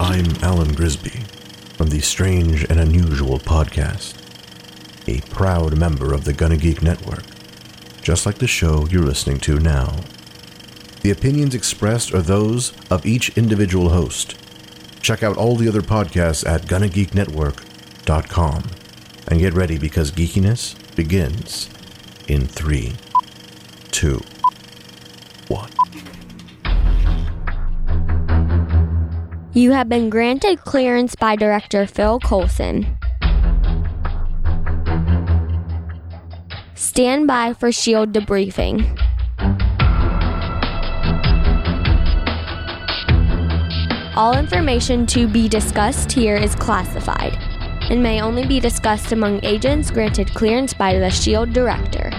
I'm Alan Grisby from the Strange and Unusual podcast, a proud member of the Gonna Geek Network, just like the show you're listening to now. The opinions expressed are those of each individual host. Check out all the other podcasts at GonnaGeekNetwork.com and get ready because geekiness begins in 3, 2, 1. You have been granted clearance by Director Phil Coulson. Stand by for SHIELD debriefing. All information to be discussed here is classified and may only be discussed among agents granted clearance by the SHIELD Director.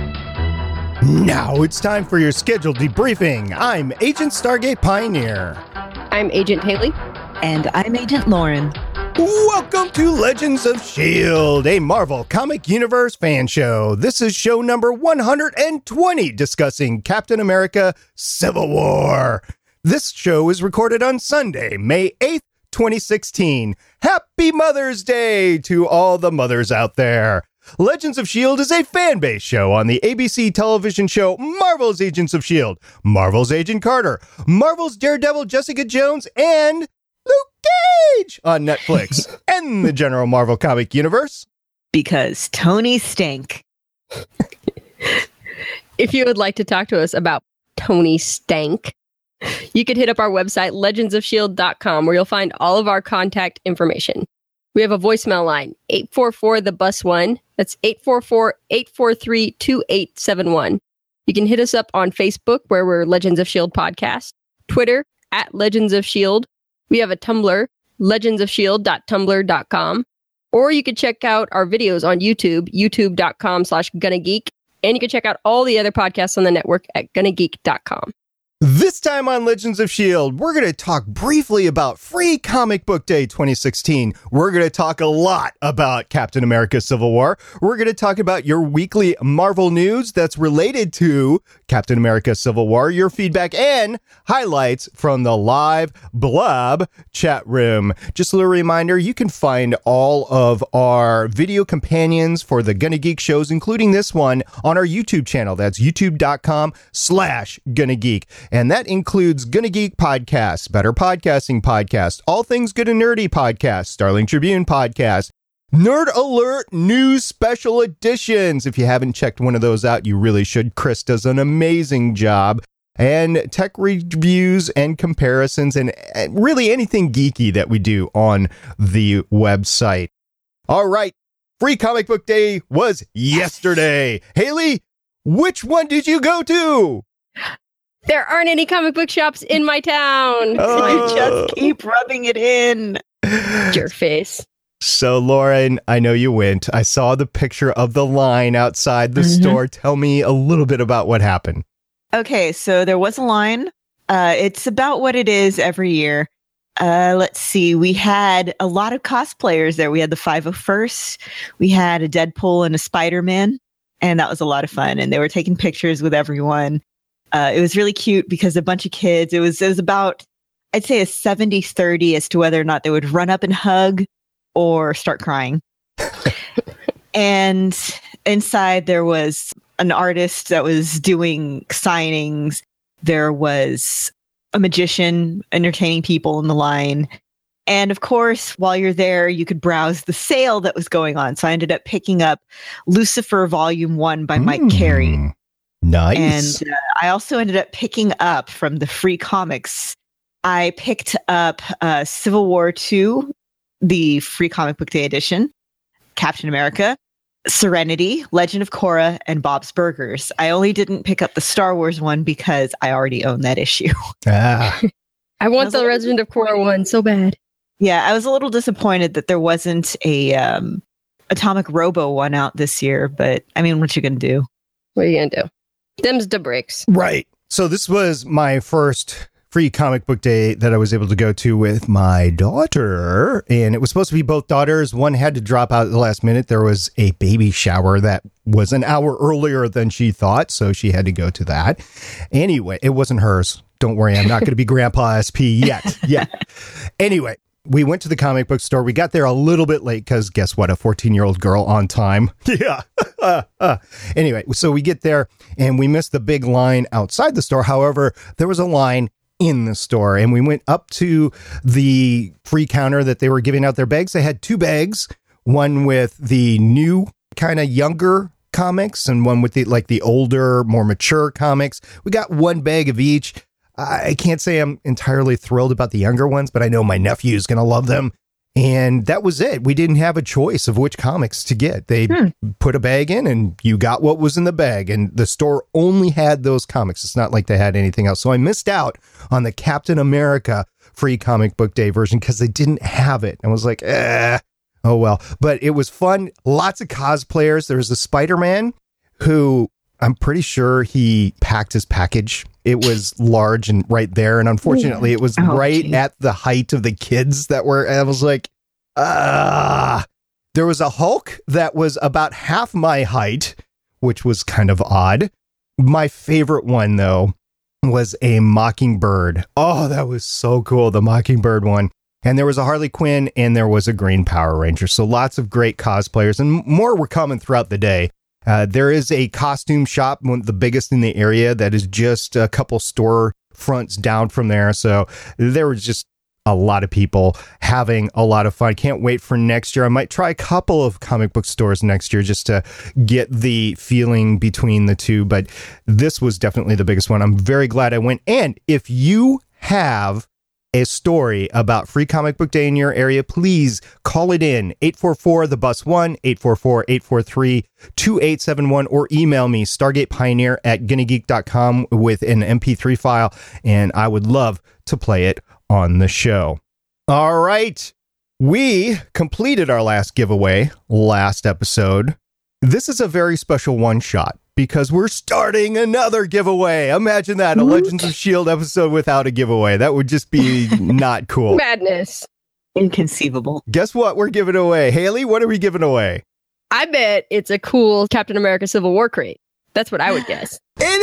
Now it's time for your scheduled debriefing. I'm Agent Stargate Pioneer. I'm Agent Haley. And I'm Agent Lauren. Welcome to Legends of S.H.I.E.L.D., a Marvel Comic Universe fan show. This is show number 120, discussing Captain America Civil War. This show is recorded on Sunday, May 8th, 2016. Happy Mother's Day to all the mothers out there. Legends of S.H.I.E.L.D. is a fan-based show on the ABC television show Marvel's Agents of S.H.I.E.L.D., Marvel's Agent Carter, Marvel's Daredevil Jessica Jones, and Luke Cage on Netflix and the general Marvel comic universe. Because Tony stank. If you would like to talk to us about Tony Stank, you could hit up our website, legendsofshield.com, where you'll find all of our contact information. We have a voicemail line, 844-THE-BUS-1. That's 844-843-2871. You can hit us up on Facebook, where we're Legends of S.H.I.E.L.D. Podcast, Twitter, @Legends of S.H.I.E.L.D. We have a Tumblr, legendsofshield.tumblr.com. Or you could check out our videos on YouTube, youtube.com/GonnaGeek. And you can check out all the other podcasts on the network at GonnaGeek.com. This time on Legends of S.H.I.E.L.D., we're going to talk briefly about Free Comic Book Day 2016. We're going to talk a lot about Captain America Civil War. We're going to talk about your weekly Marvel news that's related to Captain America Civil War, your feedback, and highlights from the live Blob chat room. Just a little reminder, you can find all of our video companions for the Gonna Geek shows, including this one, on our YouTube channel. That's youtube.com/GonnaGeek. And that includes Gonna Geek Podcast, Better Podcasting Podcast, All Things Good and Nerdy Podcast, Starling Tribune Podcast, Nerd Alert News Special Editions. If you haven't checked one of those out, you really should. Chris does an amazing job. And tech reviews and comparisons and really anything geeky that we do on the website. All right. Free Comic Book Day was yesterday. Haley, which one did you go to? There aren't any comic book shops in my town. So I just keep rubbing it in. Your face. So, Lauren, I know you went. I saw the picture of the line outside the store. Tell me a little bit about what happened. Okay, so there was a line. It's about what it is every year. Let's see. We had a lot of cosplayers there. We had the 501st. We had a Deadpool and a Spider-Man. And that was a lot of fun. And they were taking pictures with everyone. It was really cute because a bunch of kids, it was about, I'd say a 70-30 as to whether or not they would run up and hug or start crying. And inside there was an artist that was doing signings. There was a magician entertaining people in the line. And of course, while you're there, you could browse the sale that was going on. So I ended up picking up Lucifer Volume 1 by Mike Carey. Nice. And I also ended up picking up from the free comics. I picked up Civil War 2, the Free Comic Book Day edition, Captain America, Serenity, Legend of Korra, and Bob's Burgers. I only didn't pick up the Star Wars one because I already own that issue. Ah. I want the Legend of Korra one so bad. Yeah, I was a little disappointed that there wasn't a Atomic Robo one out this year, but I mean, what you gonna do? What are you gonna do? Them's the breaks. Right. So this was my first Free Comic Book Day that I was able to go to with my daughter. And it was supposed to be both daughters. One had to drop out at the last minute. There was a baby shower that was an hour earlier than she thought, so she had to go to that. Anyway, it wasn't hers. Don't worry, I'm not going to be Grandpa SP yet. Anyway, we went to the comic book store. We got there a little bit late because guess what? A 14-year-old girl on time. Yeah. Anyway, so we get there and we missed the big line outside the store. However, there was a line in the store and we went up to the free counter that they were giving out their bags. They had 2 bags, one with the new kind of younger comics and one with the older, more mature comics. We got 1 bag of each. I can't say I'm entirely thrilled about the younger ones, but I know my nephew's going to love them. And that was it. We didn't have a choice of which comics to get. They put a bag in and you got what was in the bag. And the store only had those comics. It's not like they had anything else. So I missed out on the Captain America free comic book day version because they didn't have it. I was like, oh well. But it was fun. Lots of cosplayers. There was a Spider-Man who I'm pretty sure he packed his package. It was large and right there. And unfortunately, it was at the height of the kids that were, I was like, there was a Hulk that was about half my height, which was kind of odd. My favorite one, though, was a Mockingbird. Oh, that was so cool. The Mockingbird one. And there was a Harley Quinn and there was a Green Power Ranger. So lots of great cosplayers and more were coming throughout the day. There is a costume shop, one of the biggest in the area, that is just a couple store fronts down from there. So there was just a lot of people having a lot of fun. Can't wait for next year. I might try a couple of comic book stores next year just to get the feeling between the two. But this was definitely the biggest one. I'm very glad I went. And if you have a story about Free Comic Book Day in your area, please call it in 844-THE-BUS-1, 844-843-2871, or email me stargatepioneer@gonnageek.com with an MP3 file, and I would love to play it on the show. All right. We completed our last giveaway last episode. This is a very special one-shot because we're starting another giveaway. Imagine that, a Legends of S.H.I.E.L.D. episode without a giveaway. That would just be not cool. Madness. Inconceivable. Guess what we're giving away? Haley, what are we giving away? I bet it's a cool Captain America Civil War crate. That's what I would guess.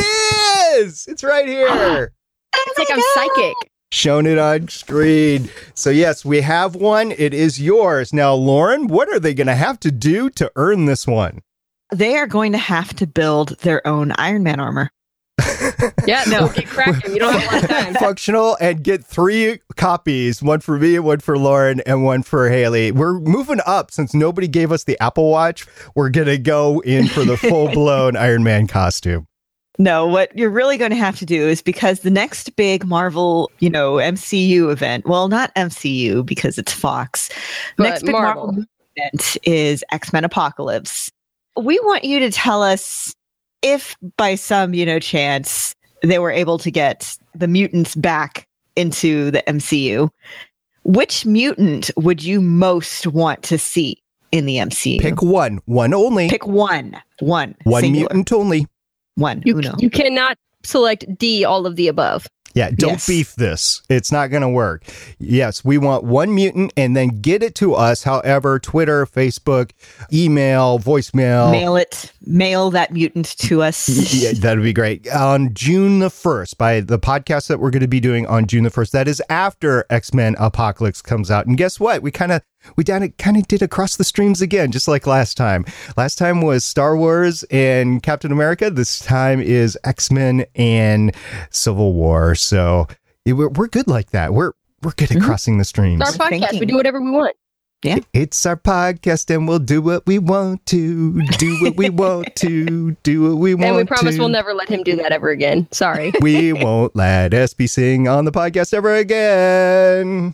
It is! It's right here. It's like I'm psychic. Shown it on screen. So yes, we have one. It is yours. Now, Lauren, what are they going to have to do to earn this one? They are going to have to build their own Iron Man armor. Yeah, no, get cracking. You don't have a lot of time. Functional, and get 3 copies. One for me, one for Lauren, and one for Haley. We're moving up since nobody gave us the Apple Watch. We're going to go in for the full-blown Iron Man costume. No, what you're really going to have to do is, because the next big Marvel, MCU event, well, not MCU because it's Fox. But Next big Marvel event is X-Men Apocalypse. We want you to tell us if by some, chance they were able to get the mutants back into the MCU. Which mutant would you most want to see in the MCU? Pick one only. Pick one. One singular. Mutant only. One. You cannot select D, all of the above. Yeah, don't beef this. It's not going to work. Yes, we want one mutant and then get it to us. However, Twitter, Facebook, email, voicemail. Mail it. Mail that mutant to us. Yeah, that'd be great. On June the 1st, by the podcast that we're going to be doing on June the 1st, that is after X-Men Apocalypse comes out. And guess what? We kind of did across the streams again, just like last time. Last time was Star Wars and Captain America. This time is X-Men and Civil War. So we're good like that. We're good at crossing the streams. It's our podcast. We do whatever we want. Yeah. It's our podcast and we'll do what we want to. Do what we want to. Do what we want to. And we promise we'll never let him do that ever again. Sorry. We won't let SB sing on the podcast ever again.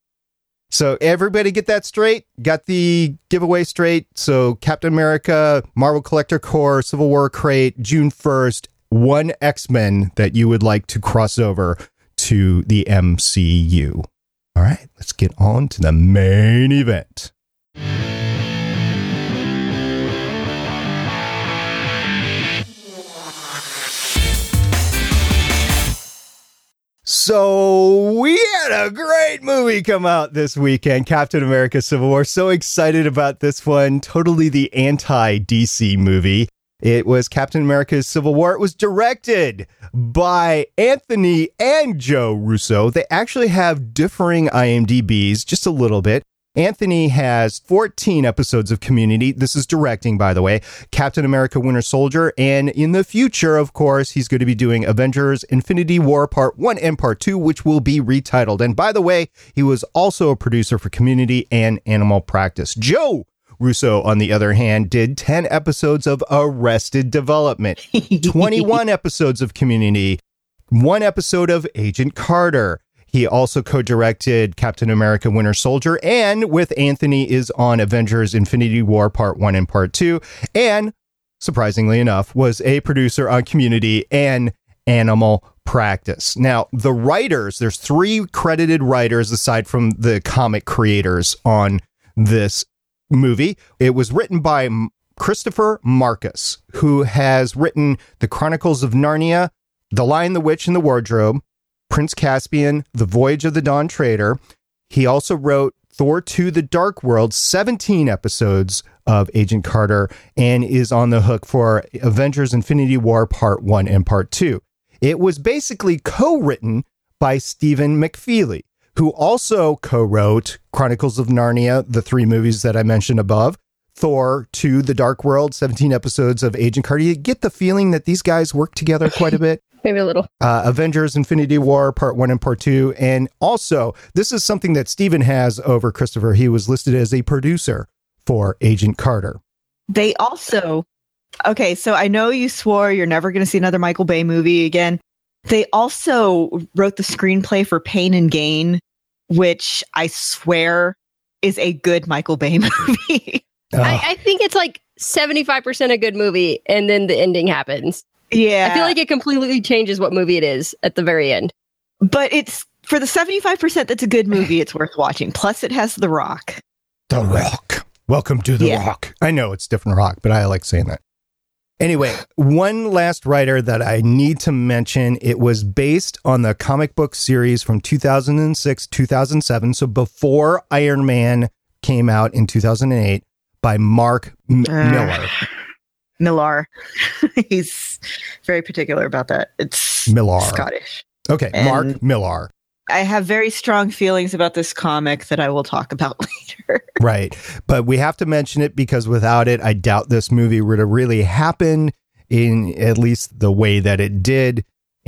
So everybody get that straight? Got the giveaway straight? So Captain America, Marvel Collector Core, Civil War crate, June 1st, one X-Men that you would like to cross over to the MCU. All right, let's get on to the main event. So we had a great movie come out this weekend, Captain America Civil War. So excited about this one. Totally the anti-DC movie. It was Captain America Civil War. It was directed by Anthony and Joe Russo. They actually have differing IMDb's just a little bit. Anthony has 14 episodes of Community. This is directing, by the way. Captain America Winter Soldier. And in the future, of course, he's going to be doing Avengers Infinity War Part 1 and Part 2, which will be retitled. And by the way, he was also a producer for Community and Animal Practice. Joe Russo, on the other hand, did 10 episodes of Arrested Development, 21 episodes of Community, 1 episode of Agent Carter. He also co-directed Captain America Winter Soldier, and with Anthony is on Avengers Infinity War Part 1 and Part 2, and, surprisingly enough, was a producer on Community and Animal Practice. Now, the writers, there's 3 credited writers aside from the comic creators on this movie. It was written by Christopher Marcus, who has written The Chronicles of Narnia, The Lion, the Witch, and the Wardrobe, Prince Caspian, The Voyage of the Dawn Treader. He also wrote Thor 2, The Dark World, 17 episodes of Agent Carter, and is on the hook for Avengers Infinity War Part 1 and Part 2. It was basically co-written by Stephen McFeely, who also co-wrote Chronicles of Narnia, the 3 movies that I mentioned above, Thor 2, The Dark World, 17 episodes of Agent Carter. You get the feeling that these guys work together quite a bit. Maybe a little. Avengers Infinity War Part 1 and Part 2. And also, this is something that Stephen has over Christopher. He was listed as a producer for Agent Carter. They also, okay, so I know you swore you're never going to see another Michael Bay movie again. They also wrote the screenplay for Pain and Gain, which I swear is a good Michael Bay movie. I think it's like 75% a good movie, and then the ending happens. Yeah. I feel like it completely changes what movie it is at the very end. But it's, for the 75% that's a good movie, it's worth watching. Plus, it has The Rock. The Rock. Welcome to The Rock. I know it's different Rock, but I like saying that. Anyway, one last writer that I need to mention. It was based on the comic book series from 2006, 2007. So before Iron Man came out in 2008 by Mark Millar. Millar. He's very particular about that. It's Millar. Scottish. Okay, And Mark Millar. I have very strong feelings about this comic that I will talk about later. Right. But we have to mention it because without it, I doubt this movie would have really happened in at least the way that it did.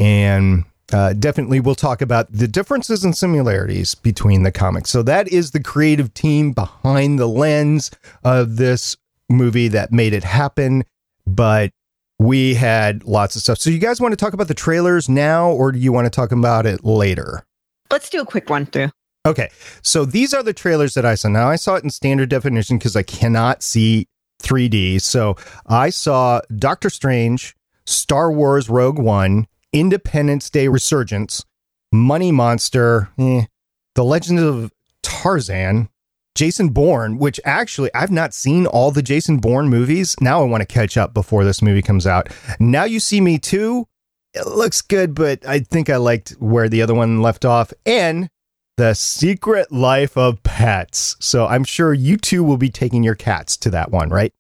And definitely we'll talk about the differences and similarities between the comics. So that is the creative team behind the lens of this movie that made it happen. But we had lots of stuff. So you guys want to talk about the trailers now, or do you want to talk about it later? Let's do a quick run through. Okay, so these are the trailers that I saw. Now, I saw it in standard definition because I cannot see 3D. So I saw Doctor Strange, Star Wars Rogue One, Independence Day Resurgence, Money Monster, The Legend of Tarzan, Jason Bourne, which actually I've not seen all the Jason Bourne movies. Now I want to catch up before this movie comes out. Now You See Me Too. It looks good, but I think I liked where the other one left off. And The Secret Life of Pets. So I'm sure you two will be taking your cats to that one, right?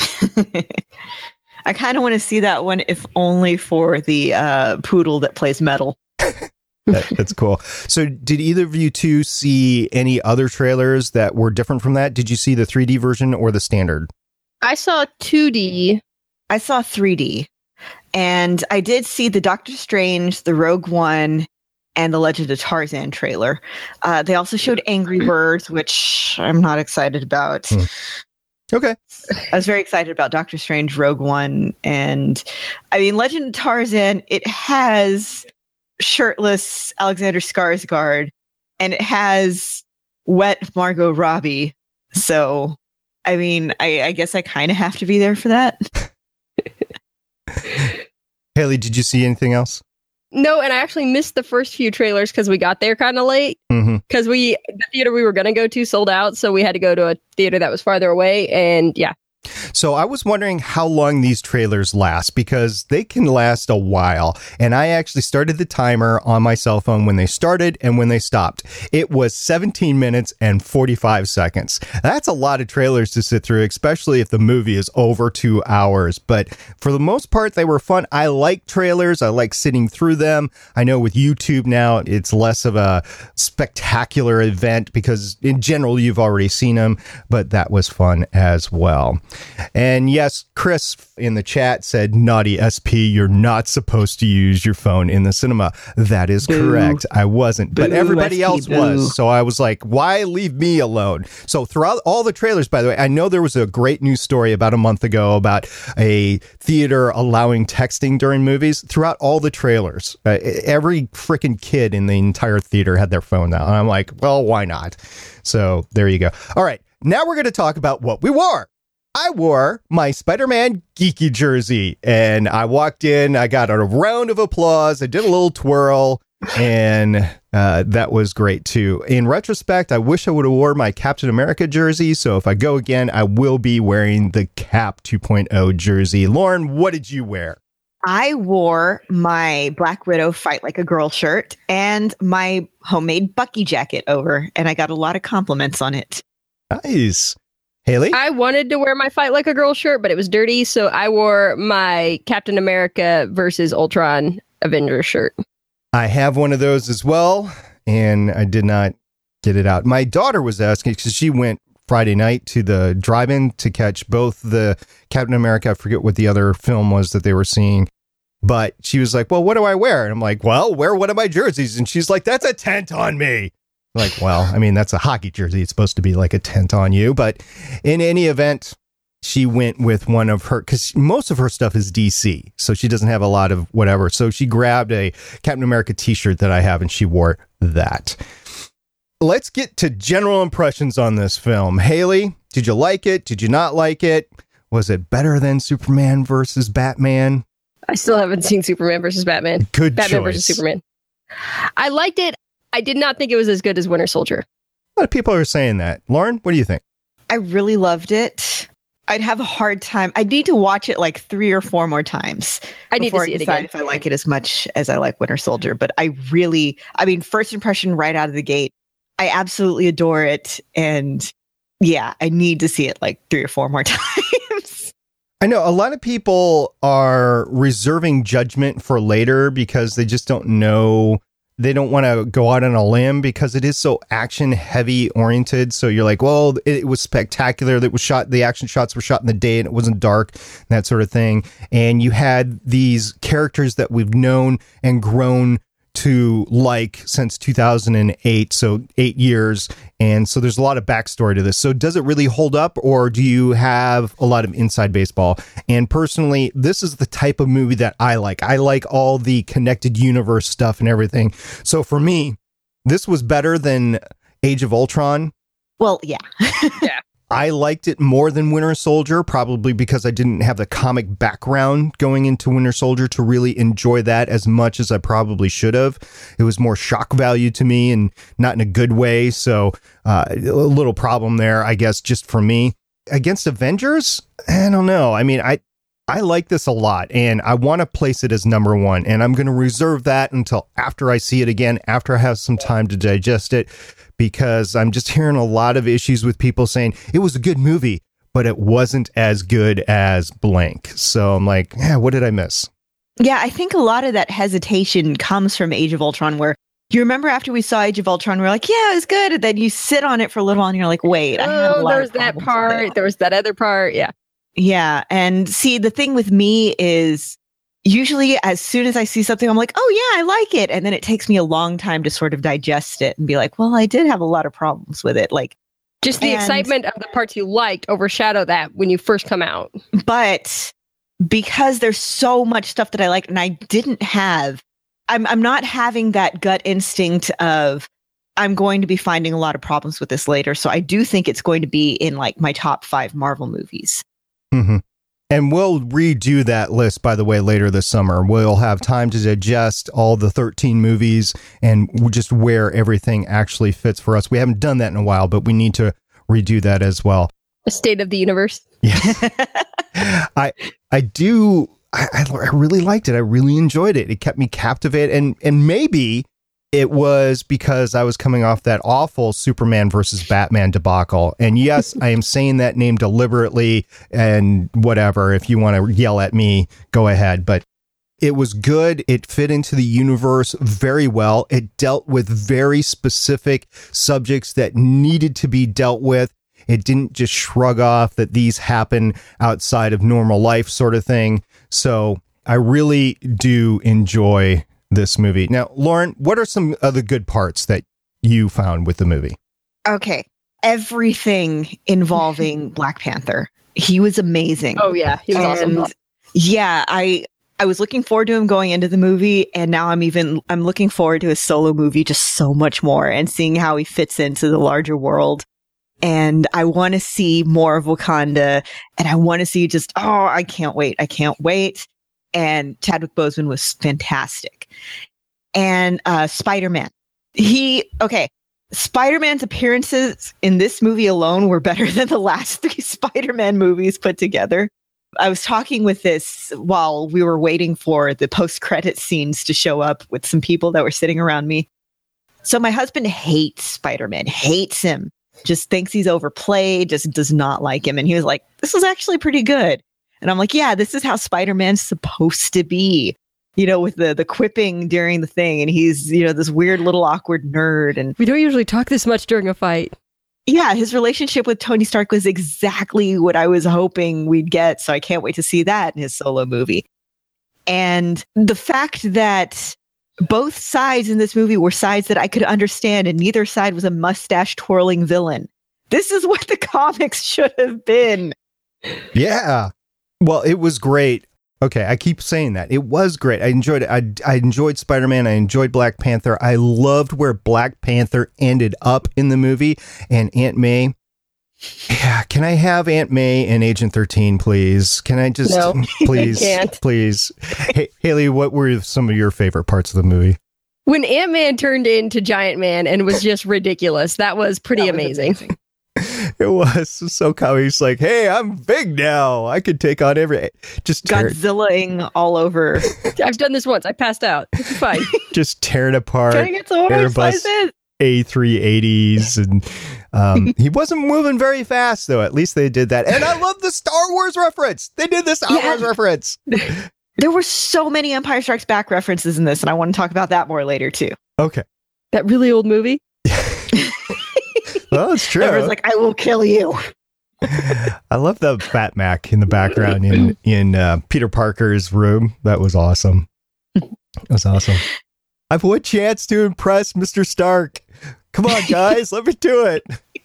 I kind of want to see that one, if only for the poodle that plays metal. That's cool. So did either of you two see any other trailers that were different from that? Did you see the 3D version or the standard? I saw 2D. I saw 3D. And I did see the Doctor Strange, the Rogue One, and the Legend of Tarzan trailer. They also showed Angry Birds, which I'm not excited about. Okay. I was very excited about Doctor Strange, Rogue One, and I mean, Legend of Tarzan, it has shirtless Alexander Skarsgård, and it has wet Margot Robbie. So, I mean, I guess I kind of have to be there for that. Haley, did you see anything else? No, and I actually missed the first few trailers because we got there kind of late. Because the theater we were going to go to sold out, so we had to go to a theater that was farther away, and yeah. So I was wondering how long these trailers last, because they can last a while. And I actually started the timer on my cell phone when they started and when they stopped. It was 17 minutes and 45 seconds. That's a lot of trailers to sit through, especially if the movie is over 2 hours. But for the most part, they were fun. I like trailers. I like sitting through them. I know with YouTube now, it's less of a spectacular event because in general, you've already seen them, but that was fun as well. And yes, Chris in the chat said, naughty SP, you're not supposed to use your phone in the cinema. That is correct. I wasn't, but everybody else was. So I was like, why leave me alone? So throughout all the trailers, by the way, I know there was a great news story about a month ago about a theater allowing texting during movies. Throughout all the trailers, every freaking kid in the entire theater had their phone out. And I'm like, well, why not? So there you go. All right. Now we're going to talk about what we wore. I wore my Spider-Man geeky jersey and I walked in. I got a round of applause. I did a little twirl and that was great too. In retrospect, I wish I would have wore my Captain America jersey. So if I go again, I will be wearing the Cap 2.0 jersey. Lauren, what did you wear? I wore my Black Widow Fight Like a Girl shirt and my homemade Bucky jacket over, and I got a lot of compliments on it. Nice. Haley? I wanted to wear my Fight Like a Girl shirt, but it was dirty, so I wore my Captain America versus Ultron Avengers shirt. I have one of those as well, and I did not get it out. My daughter was asking, because she went Friday night to the drive-in to catch both the Captain America, I forget what the other film was that they were seeing, but she was like, well, what do I wear? And I'm like, well, wear one of my jerseys. And she's like, that's a tent on me. Like, well, I mean, that's a hockey jersey. It's supposed to be like a tent on you. But in any event, she went with one of her, because most of her stuff is DC. So she doesn't have a lot of whatever. So she grabbed a Captain America t-shirt that I have and she wore that. Let's get to general impressions on this film. Haley, did you like it? Did you not like it? Was it better than Superman versus Batman? I still haven't seen Superman versus Batman. Good Batman choice. versus Superman. I liked it. I did not think it was as good as Winter Soldier. A lot of people are saying that. Lauren, what do you think? I really loved it. I'd have a hard time. I need to watch it like 3 or 4 more times. I need to see it again. If I like it as much as I like Winter Soldier. But I mean, first impression right out of the gate, I absolutely adore it. And yeah, I need to see it like 3 or 4 more times. I know a lot of people are reserving judgment for later because they just don't know. They don't want to go out on a limb because it is so action heavy oriented. So you're like, well, it was spectacular. That was shot. The action shots were shot in the day and it wasn't dark, that sort of thing. And you had these characters that we've known and grown to like since 2008, so 8 years. And so there's a lot of backstory to this. So does it really hold up, or do you have a lot of inside baseball? And personally, this is the type of movie that I like. I like all the connected universe stuff and everything. So for me, this was better than Age of Ultron. Well, yeah. Yeah. I liked it more than Winter Soldier, probably because I didn't have the comic background going into Winter Soldier to really enjoy that as much as I probably should have. It was more shock value to me and not in a good way. So a little problem there, I guess, just for me. Against Avengers, I don't know. I mean, I like this a lot and I want to place it as number 1. And I'm going to reserve that until after I see it again, after I have some time to digest it. Because I'm just hearing a lot of issues with people saying it was a good movie, but it wasn't as good as blank. So I'm like, yeah, what did I miss? Yeah, I think a lot of that hesitation comes from Age of Ultron, where you remember after we saw Age of Ultron, we're like, yeah, it was good. And then you sit on it for a little while and you're like, wait, I had a lot there was of that problems with part. it. There was that other part. Yeah. Yeah. And see, the thing with me is usually as soon as I see something, I'm like, oh yeah, I like it. And then it takes me a long time to sort of digest it and be like, well, I did have a lot of problems with it. Like, just the excitement of the parts you liked overshadow that when you first come out. But because there's so much stuff that I liked and I didn't have, I'm not having that gut instinct of I'm going to be finding a lot of problems with this later. So I do think it's going to be in like my top 5 Marvel movies. Mm-hmm. And we'll redo that list, by the way, later this summer. We'll have time to digest all the 13 movies and just where everything actually fits for us. We haven't done that in a while, but we need to redo that as well. A state of the universe. Yeah. I really liked it. I really enjoyed it. It kept me captivated. And maybe it was because I was coming off that awful Superman versus Batman debacle. And yes, I am saying that name deliberately, and whatever. If you want to yell at me, go ahead. But it was good. It fit into the universe very well. It dealt with very specific subjects that needed to be dealt with. It didn't just shrug off that these happen outside of normal life sort of thing. So I really do enjoy this movie. Now, Lauren, what are some of the good parts that you found with the movie? Okay. Everything involving Black Panther. He was amazing. Oh, yeah. He was awesome. Yeah, I was looking forward to him going into the movie, and now I'm looking forward to his solo movie just so much more and seeing how he fits into the larger world. And I want to see more of Wakanda, and I want to see I can't wait. I can't wait. And Chadwick Boseman was fantastic. And Spider-Man. Spider-Man's appearances in this movie alone were better than the last 3 Spider-Man movies put together. I was talking with this while we were waiting for the post-credit scenes to show up with some people that were sitting around me. So my husband hates Spider-Man, hates him, just thinks he's overplayed, just does not like him. And he was like, this is actually pretty good. And I'm like, yeah, this is how Spider-Man's supposed to be, with the quipping during the thing. And he's, this weird little awkward nerd. And we don't usually talk this much during a fight. Yeah, his relationship with Tony Stark was exactly what I was hoping we'd get. So I can't wait to see that in his solo movie. And the fact that both sides in this movie were sides that I could understand, and neither side was a mustache twirling villain. This is what the comics should have been. Yeah. Well, it was great. Okay, I keep saying that. It was great. I enjoyed it. I enjoyed Spider-Man. I enjoyed Black Panther. I loved where Black Panther ended up in the movie. And Aunt May. Yeah, can I have Aunt May and Agent 13, please? Can I just, please, please? Hey, Haley, what were some of your favorite parts of the movie? When Ant-Man turned into Giant Man and was just ridiculous, that was pretty amazing. It was so comical. He's like, hey, I'm big now. I could take on just Godzilla-ing all over. I've done this once. I passed out. It's fine. Just tear it apart. Can I get some more slices? A380s, and he wasn't moving very fast, though. At least they did that. And I love the Star Wars reference. They did the Star Wars reference. There were so many Empire Strikes Back references in this, and I want to talk about that more later, too. Okay. That really old movie? Well, it's true. Everyone's like, I will kill you. I love the Fat Mac in the background in Peter Parker's room. That was awesome. That was awesome. I've one chance to impress Mr. Stark. Come on, guys, let me do it.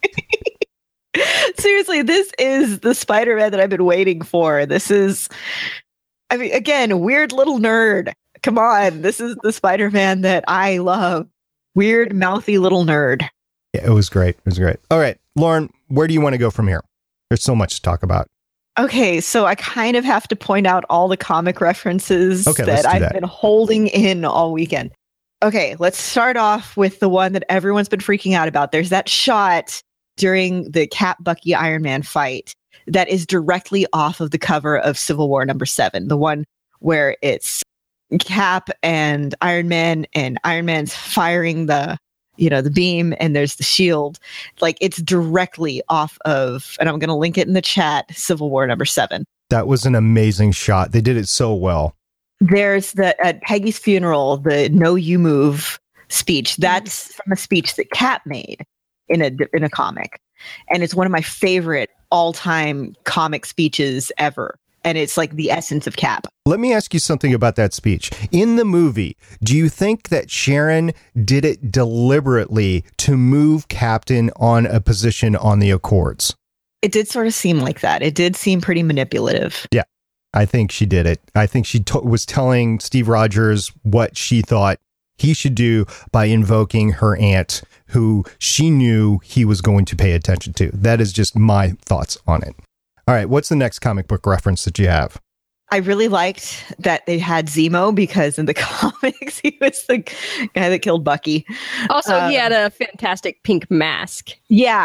Seriously, this is the Spider-Man that I've been waiting for. This is, again, weird little nerd. Come on, this is the Spider-Man that I love. Weird, mouthy little nerd. Yeah, it was great. It was great. All right, Lauren, where do you want to go from here? There's so much to talk about. Okay, so I kind of have to point out all the comic references that I've been holding in all weekend. Okay, let's start off with the one that everyone's been freaking out about. There's that shot during the Cap Bucky Iron Man fight that is directly off of the cover of Civil War #7, the one where it's Cap and Iron Man's firing the beam, and there's the shield. Like, it's directly off of, and I'm going to link it in the chat, Civil War #7. That was an amazing shot. They did it so well. There's at Peggy's funeral, the "No You Move" speech. That's from a speech that Cap made in a comic, and it's one of my favorite all-time comic speeches ever. And it's like the essence of Cap. Let me ask you something about that speech. In the movie, do you think that Sharon did it deliberately to move Captain on a position on the Accords? It did sort of seem like that. It did seem pretty manipulative. Yeah, I think she did it. I think she was telling Steve Rogers what she thought he should do by invoking her aunt, who she knew he was going to pay attention to. That is just my thoughts on it. All right, what's the next comic book reference that you have? I really liked that they had Zemo, because in the comics, he was the guy that killed Bucky. Also, he had a fantastic pink mask. Yeah,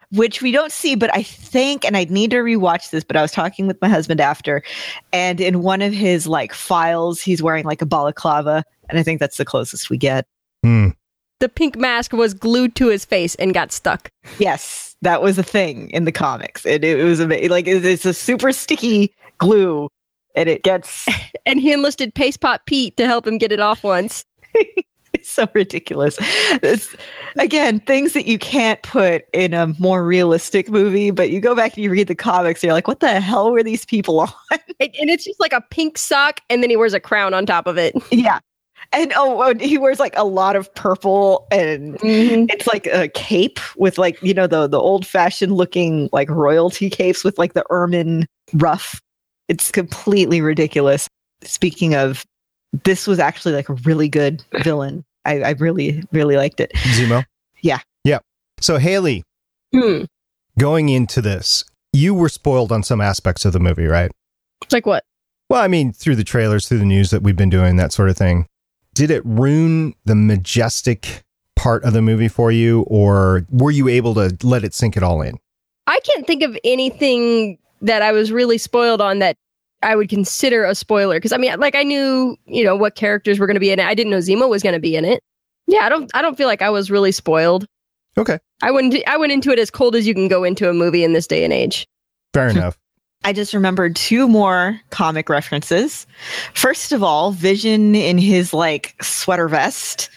which we don't see, but I think, and I'd need to rewatch this, but I was talking with my husband after, and in one of his like files, he's wearing like a balaclava, and I think that's the closest we get. The pink mask was glued to his face and got stuck. Yes, that was a thing in the comics. It was amazing. Like it's a super sticky glue, and it gets. And he enlisted Paste Pot Pete to help him get it off once. It's so ridiculous. It's, again, things that you can't put in a more realistic movie, but you go back and you read the comics, and you're like, what the hell were these people on? And it's just like a pink sock, and then he wears a crown on top of it. Yeah. And he wears like a lot of purple, and it's like a cape with like, you know, the old fashioned looking like royalty capes with like the ermine ruff. It's completely ridiculous. Speaking of, this was actually like a really good villain. I really, really liked it. Zemo? Yeah. Yeah. So Haley, going into this, you were spoiled on some aspects of the movie, right? Like what? Well, I mean, through the trailers, through the news that we've been doing, that sort of thing. Did it ruin the majestic part of the movie for you, or were you able to let it sink it all in? I can't think of anything that I was really spoiled on that I would consider a spoiler. Because I mean, like I knew, you know, what characters were going to be in it. I didn't know Zemo was going to be in it. Yeah, I don't feel like I was really spoiled. Okay. I went into it as cold as you can go into a movie in this day and age. Fair enough. I just remembered two more comic references. First of all, Vision in his like sweater vest.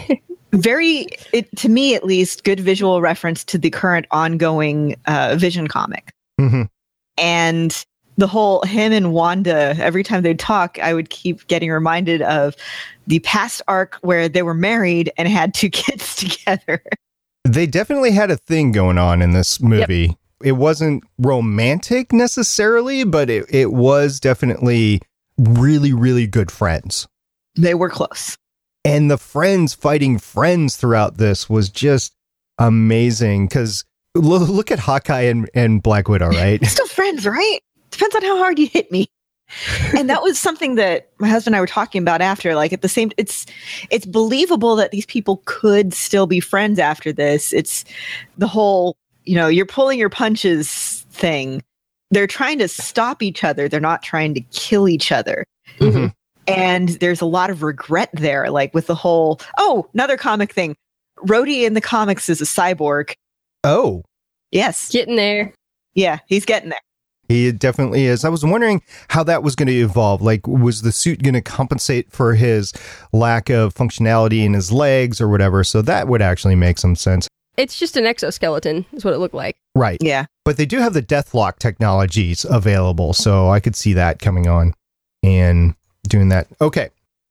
To me at least, good visual reference to the current ongoing Vision comic. Mm-hmm. And the whole him and Wanda, every time they'd talk, I would keep getting reminded of the past arc where they were married and had 2 kids together. They definitely had a thing going on in this movie. Yep. It wasn't romantic necessarily, but it was definitely really, really good friends. They were close. And the friends fighting friends throughout this was just amazing. Because look at Hawkeye and Black Widow, right? Still friends, right? Depends on how hard you hit me. And that was something that my husband and I were talking about after. Like at the same, it's believable that these people could still be friends after this. It's the whole, you know, you're pulling your punches thing. They're trying to stop each other. They're not trying to kill each other. Mm-hmm. And there's a lot of regret there, like with the whole, another comic thing. Rhodey in the comics is a cyborg. Oh. Yes. Getting there. Yeah, he's getting there. He definitely is. I was wondering how that was going to evolve. Like, was the suit going to compensate for his lack of functionality in his legs or whatever? So that would actually make some sense. It's just an exoskeleton, is what it looked like. Right. Yeah. But they do have the Deathlock technologies available, so I could see that coming on and doing that. Okay.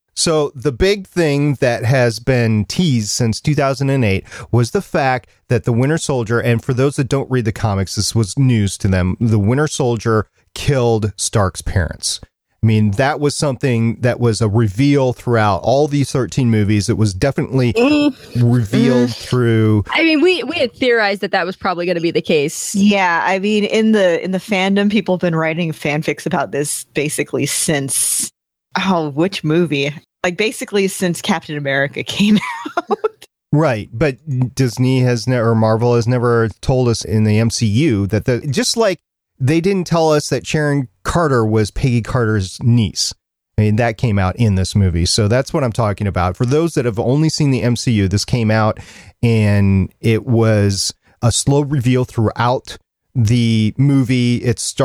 So the big thing that has been teased since 2008 was the fact that the Winter Soldier, and for those that don't read the comics, this was news to them, the Winter Soldier killed Stark's parents. I mean, that was something that was a reveal throughout all these 13 movies. It was definitely revealed through. I mean, we had theorized that was probably going to be the case. Yeah, I mean, in the fandom, people have been writing fanfics about this basically since which movie? Like basically since Captain America came out. Right, but Disney has never, or Marvel has never told us in the MCU that just like they didn't tell us that Sharon Carter was Peggy Carter's niece. I mean, that came out in this movie. So that's what I'm talking about. For those that have only seen the MCU, this came out and it was a slow reveal throughout the movie.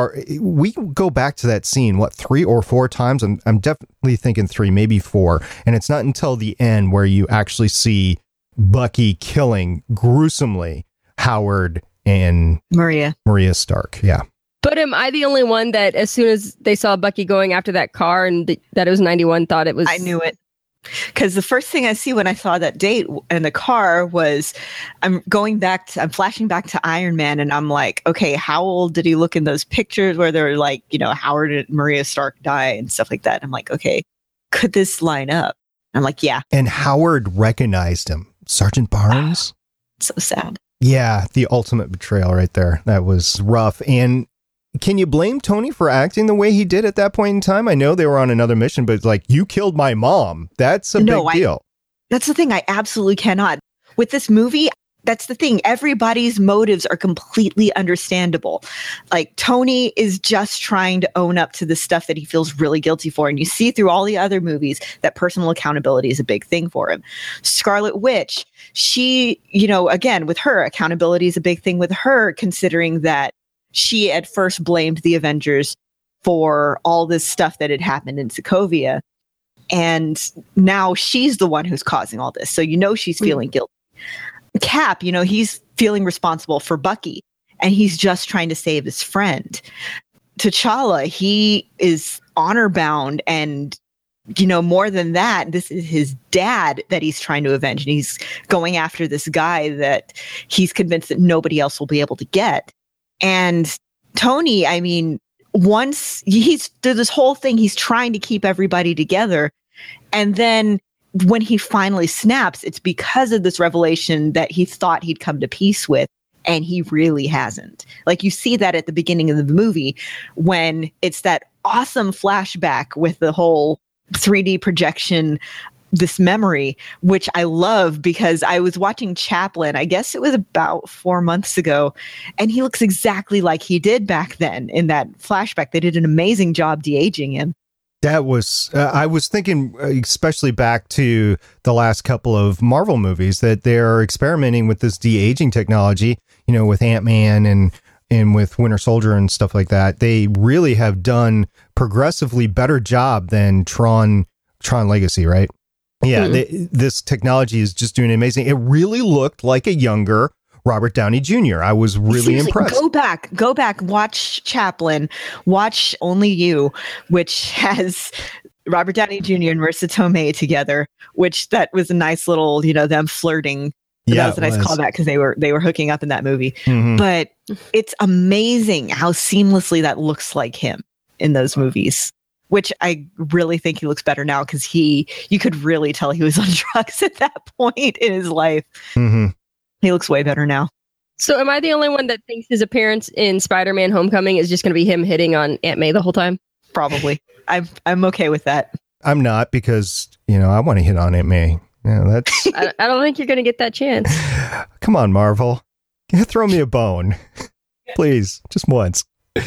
We go back to that scene, 3 or 4 times? I'm definitely thinking 3, maybe 4. And it's not until the end where you actually see Bucky killing gruesomely Howard and Maria Stark. Yeah. But am I the only one that as soon as they saw Bucky going after that car and that it was 91 thought it was... I knew it. Because the first thing I see when I saw that date in the car was I'm flashing back to Iron Man, and I'm like, okay, how old did he look in those pictures where they're like, you know, Howard and Maria Stark die and stuff like that? I'm like, okay, could this line up? I'm like, yeah. And Howard recognized him. Sergeant Barnes? So sad. Yeah, the ultimate betrayal right there. That was rough. And can you blame Tony for acting the way he did at that point in time? I know they were on another mission, but it's like, you killed my mom. That's a big deal. That's the thing. I absolutely cannot. With this movie, that's the thing. Everybody's motives are completely understandable. Like Tony is just trying to own up to the stuff that he feels really guilty for. And you see through all the other movies that personal accountability is a big thing for him. Scarlet Witch, she, again, with her, accountability is a big thing with her, considering that she at first blamed the Avengers for all this stuff that had happened in Sokovia. And now she's the one who's causing all this. So, she's feeling guilty. Cap, he's feeling responsible for Bucky, and he's just trying to save his friend. T'Challa, he is honor bound, and more than that, this is his dad that he's trying to avenge, and he's going after this guy that he's convinced that nobody else will be able to get. And Tony, I mean, once he's through this whole thing, he's trying to keep everybody together, and then when he finally snaps, it's because of this revelation that he thought he'd come to peace with, and he really hasn't. Like, you see that at the beginning of the movie when it's that awesome flashback with the whole 3D projection, this memory, which I love because I was watching Chaplin, I guess it was about 4 months ago, and he looks exactly like he did back then in that flashback. They did an amazing job de-aging him. That was, I was thinking, especially back to the last couple of Marvel movies, that they're experimenting with this de-aging technology, with Ant-Man and with Winter Soldier and stuff like that. They really have done progressively better job than Tron Legacy, right? Yeah, this technology is just doing amazing. It really looked like a younger Robert Downey Jr. I was really impressed. Go back, watch Chaplin, watch Only You, which has Robert Downey Jr. and Marissa Tomei together, which that was a nice little, them flirting. Yeah, that was a nice callback because they were hooking up in that movie. Mm-hmm. But it's amazing how seamlessly that looks like him in those movies, which I really think he looks better now because you could really tell he was on drugs at that point in his life. Mm-hmm. He looks way better now. So am I the only one that thinks his appearance in Spider-Man Homecoming is just going to be him hitting on Aunt May the whole time? Probably. I'm okay with that. I'm not, because, I want to hit on Aunt May. Yeah, that's. I don't think you're going to get that chance. Come on, Marvel. Throw me a bone. Please, just once.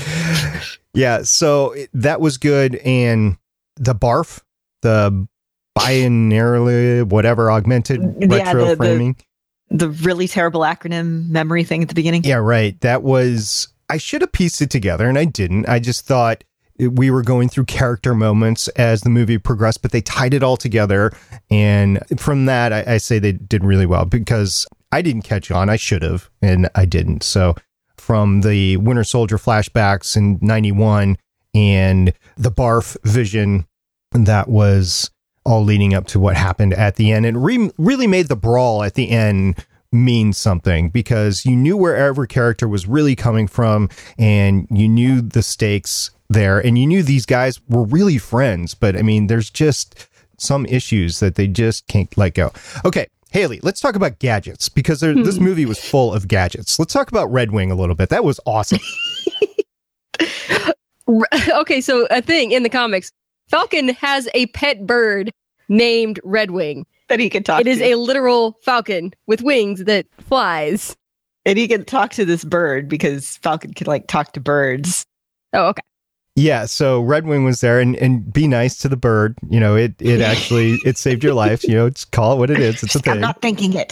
Yeah, so that was good. And the BARF, the binarily, whatever, augmented retro framing. The really terrible acronym memory thing at the beginning. Yeah, right. That was, I should have pieced it together, and I didn't. I just thought we were going through character moments as the movie progressed, but they tied it all together. And from that, I say they did really well, because I didn't catch on. I should have, and I didn't. So from the Winter Soldier flashbacks in 91 and the BARF vision, that was all leading up to what happened at the end. It really made the brawl at the end mean something, because you knew where every character was really coming from, and you knew the stakes there, and you knew these guys were really friends. But I mean, there's just some issues that they just can't let go. Okay, Haley, let's talk about gadgets, because this movie was full of gadgets. Let's talk about Red Wing a little bit. That was awesome. Okay, so a thing in the comics, Falcon has a pet bird named Red Wing that he can talk to. It is a literal falcon with wings that flies. And he can talk to this bird because Falcon can talk to birds. Oh, okay. Yeah, so Red Wing was there, and be nice to the bird. It actually, it saved your life. Just call it what it is. It's a thing. I'm not thinking it.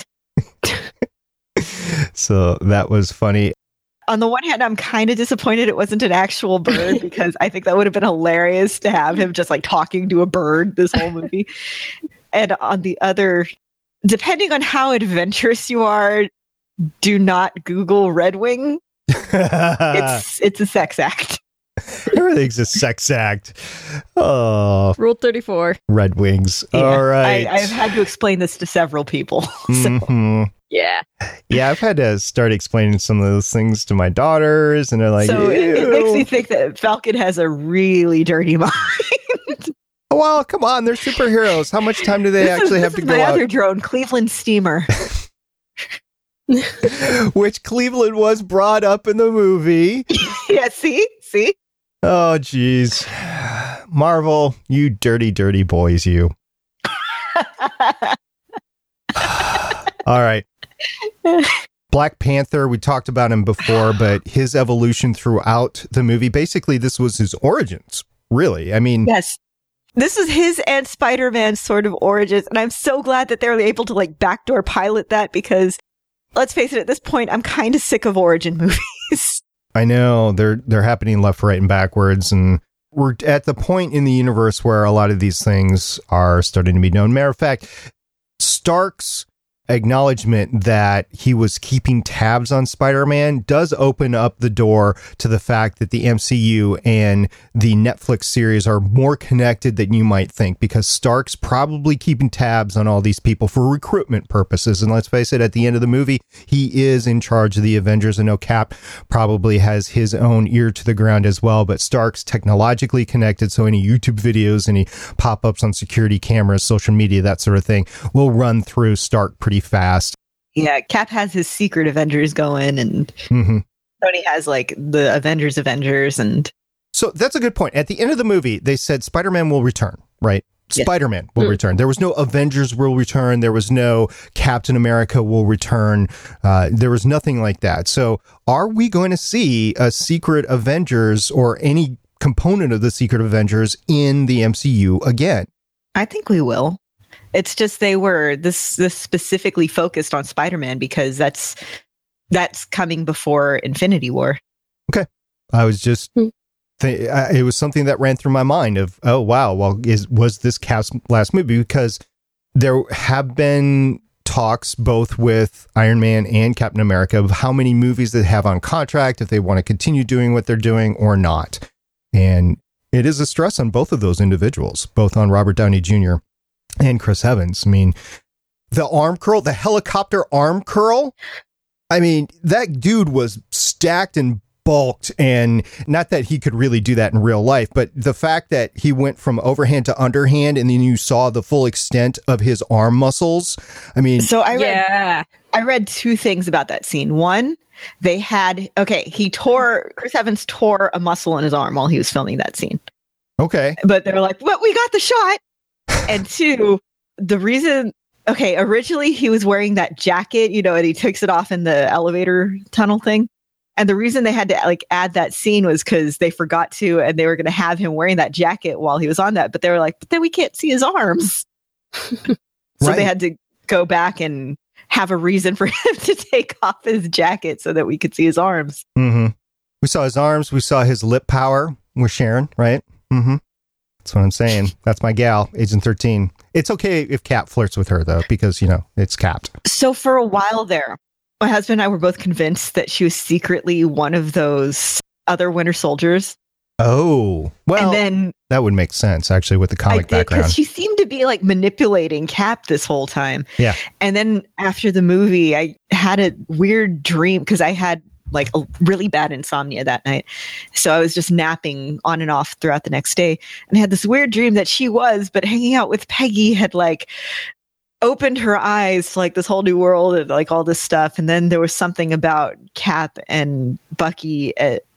So that was funny. On the one hand, I'm kind of disappointed it wasn't an actual bird, because I think that would have been hilarious to have him just talking to a bird this whole movie. And on the other, depending on how adventurous you are, do not Google Red Wing. It's a sex act. Everything's a sex act. Oh, Rule 34. Red Wings. Yeah, all right. I've had to explain this to several people. Mm-hmm. Yeah. Yeah, I've had to start explaining some of those things to my daughters, and they're like, so it makes me think that Falcon has a really dirty mind. Well, come on, they're superheroes. How much time do they actually have to go out? My other drone, Cleveland Steamer. Which Cleveland was brought up in the movie. Yeah, see? Oh, geez. Marvel, you dirty, dirty boys, you. All right. Black Panther, we talked about him before, but his evolution throughout the movie, basically this was his origins, really. I mean, yes, this is his and Spider-Man's sort of origins. And I'm so glad that they're able to like backdoor pilot that, because let's face it, at this point, I'm kind of sick of origin movies. I know they're happening left, right, and backwards. And we're at the point in the universe where a lot of these things are starting to be known. Matter of fact, Stark's acknowledgement that he was keeping tabs on Spider-Man does open up the door to the fact that the MCU and the Netflix series are more connected than you might think, because Stark's probably keeping tabs on all these people for recruitment purposes. And let's face it, at the end of the movie, he is in charge of the Avengers. I know Cap probably has his own ear to the ground as well, but Stark's technologically connected, so any YouTube videos, any pop-ups on security cameras, social media, that sort of thing, will run through Stark pretty fast. Yeah, Cap has his secret Avengers going, and Tony has like the Avengers, and so that's a good point. At the end of the movie, they said Spider-Man will return, right? Yes. Spider-Man will return. There was no Avengers will return. There was no Captain America will return. There was nothing like that. So are we going to see a secret Avengers or any component of the secret Avengers in the MCU again? I think we will. It's just they were this specifically focused on Spider-Man because that's coming before Infinity War. Okay. I was just it was something that ran through my mind of, oh wow, well, was this Cap's last movie? Because there have been talks both with Iron Man and Captain America of how many movies they have on contract, if they want to continue doing what they're doing or not. And it is a stress on both of those individuals, both on Robert Downey Jr. and Chris Evans. I mean, the arm curl, the helicopter arm curl. I mean, that dude was stacked and bulked, and not that he could really do that in real life, but the fact that he went from overhand to underhand and then you saw the full extent of his arm muscles. I mean, so I read two things about that scene. One, Chris Evans tore a muscle in his arm while he was filming that scene. Okay. But they were like, well, we got the shot. And two, the reason, originally he was wearing that jacket, and he takes it off in the elevator tunnel thing. And the reason they had to add that scene was because they forgot to, and they were going to have him wearing that jacket while he was on that. But they were like, but then we can't see his arms. So They had to go back and have a reason for him to take off his jacket so that we could see his arms. Mm-hmm. We saw his arms. We saw his lip power with Sharon, right? Mm-hmm. That's what I'm saying. That's my gal, Agent 13. It's okay if Cap flirts with her, though, because, it's Cap. So for a while there, my husband and I were both convinced that she was secretly one of those other Winter Soldiers. Oh, well, and then that would make sense, actually, with the comic background. Because she seemed to be manipulating Cap this whole time. Yeah. And then after the movie, I had a weird dream because I had a really bad insomnia that night. So I was just napping on and off throughout the next day. And I had this weird dream that but hanging out with Peggy had opened her eyes to this whole new world and all this stuff. And then there was something about Cap and Bucky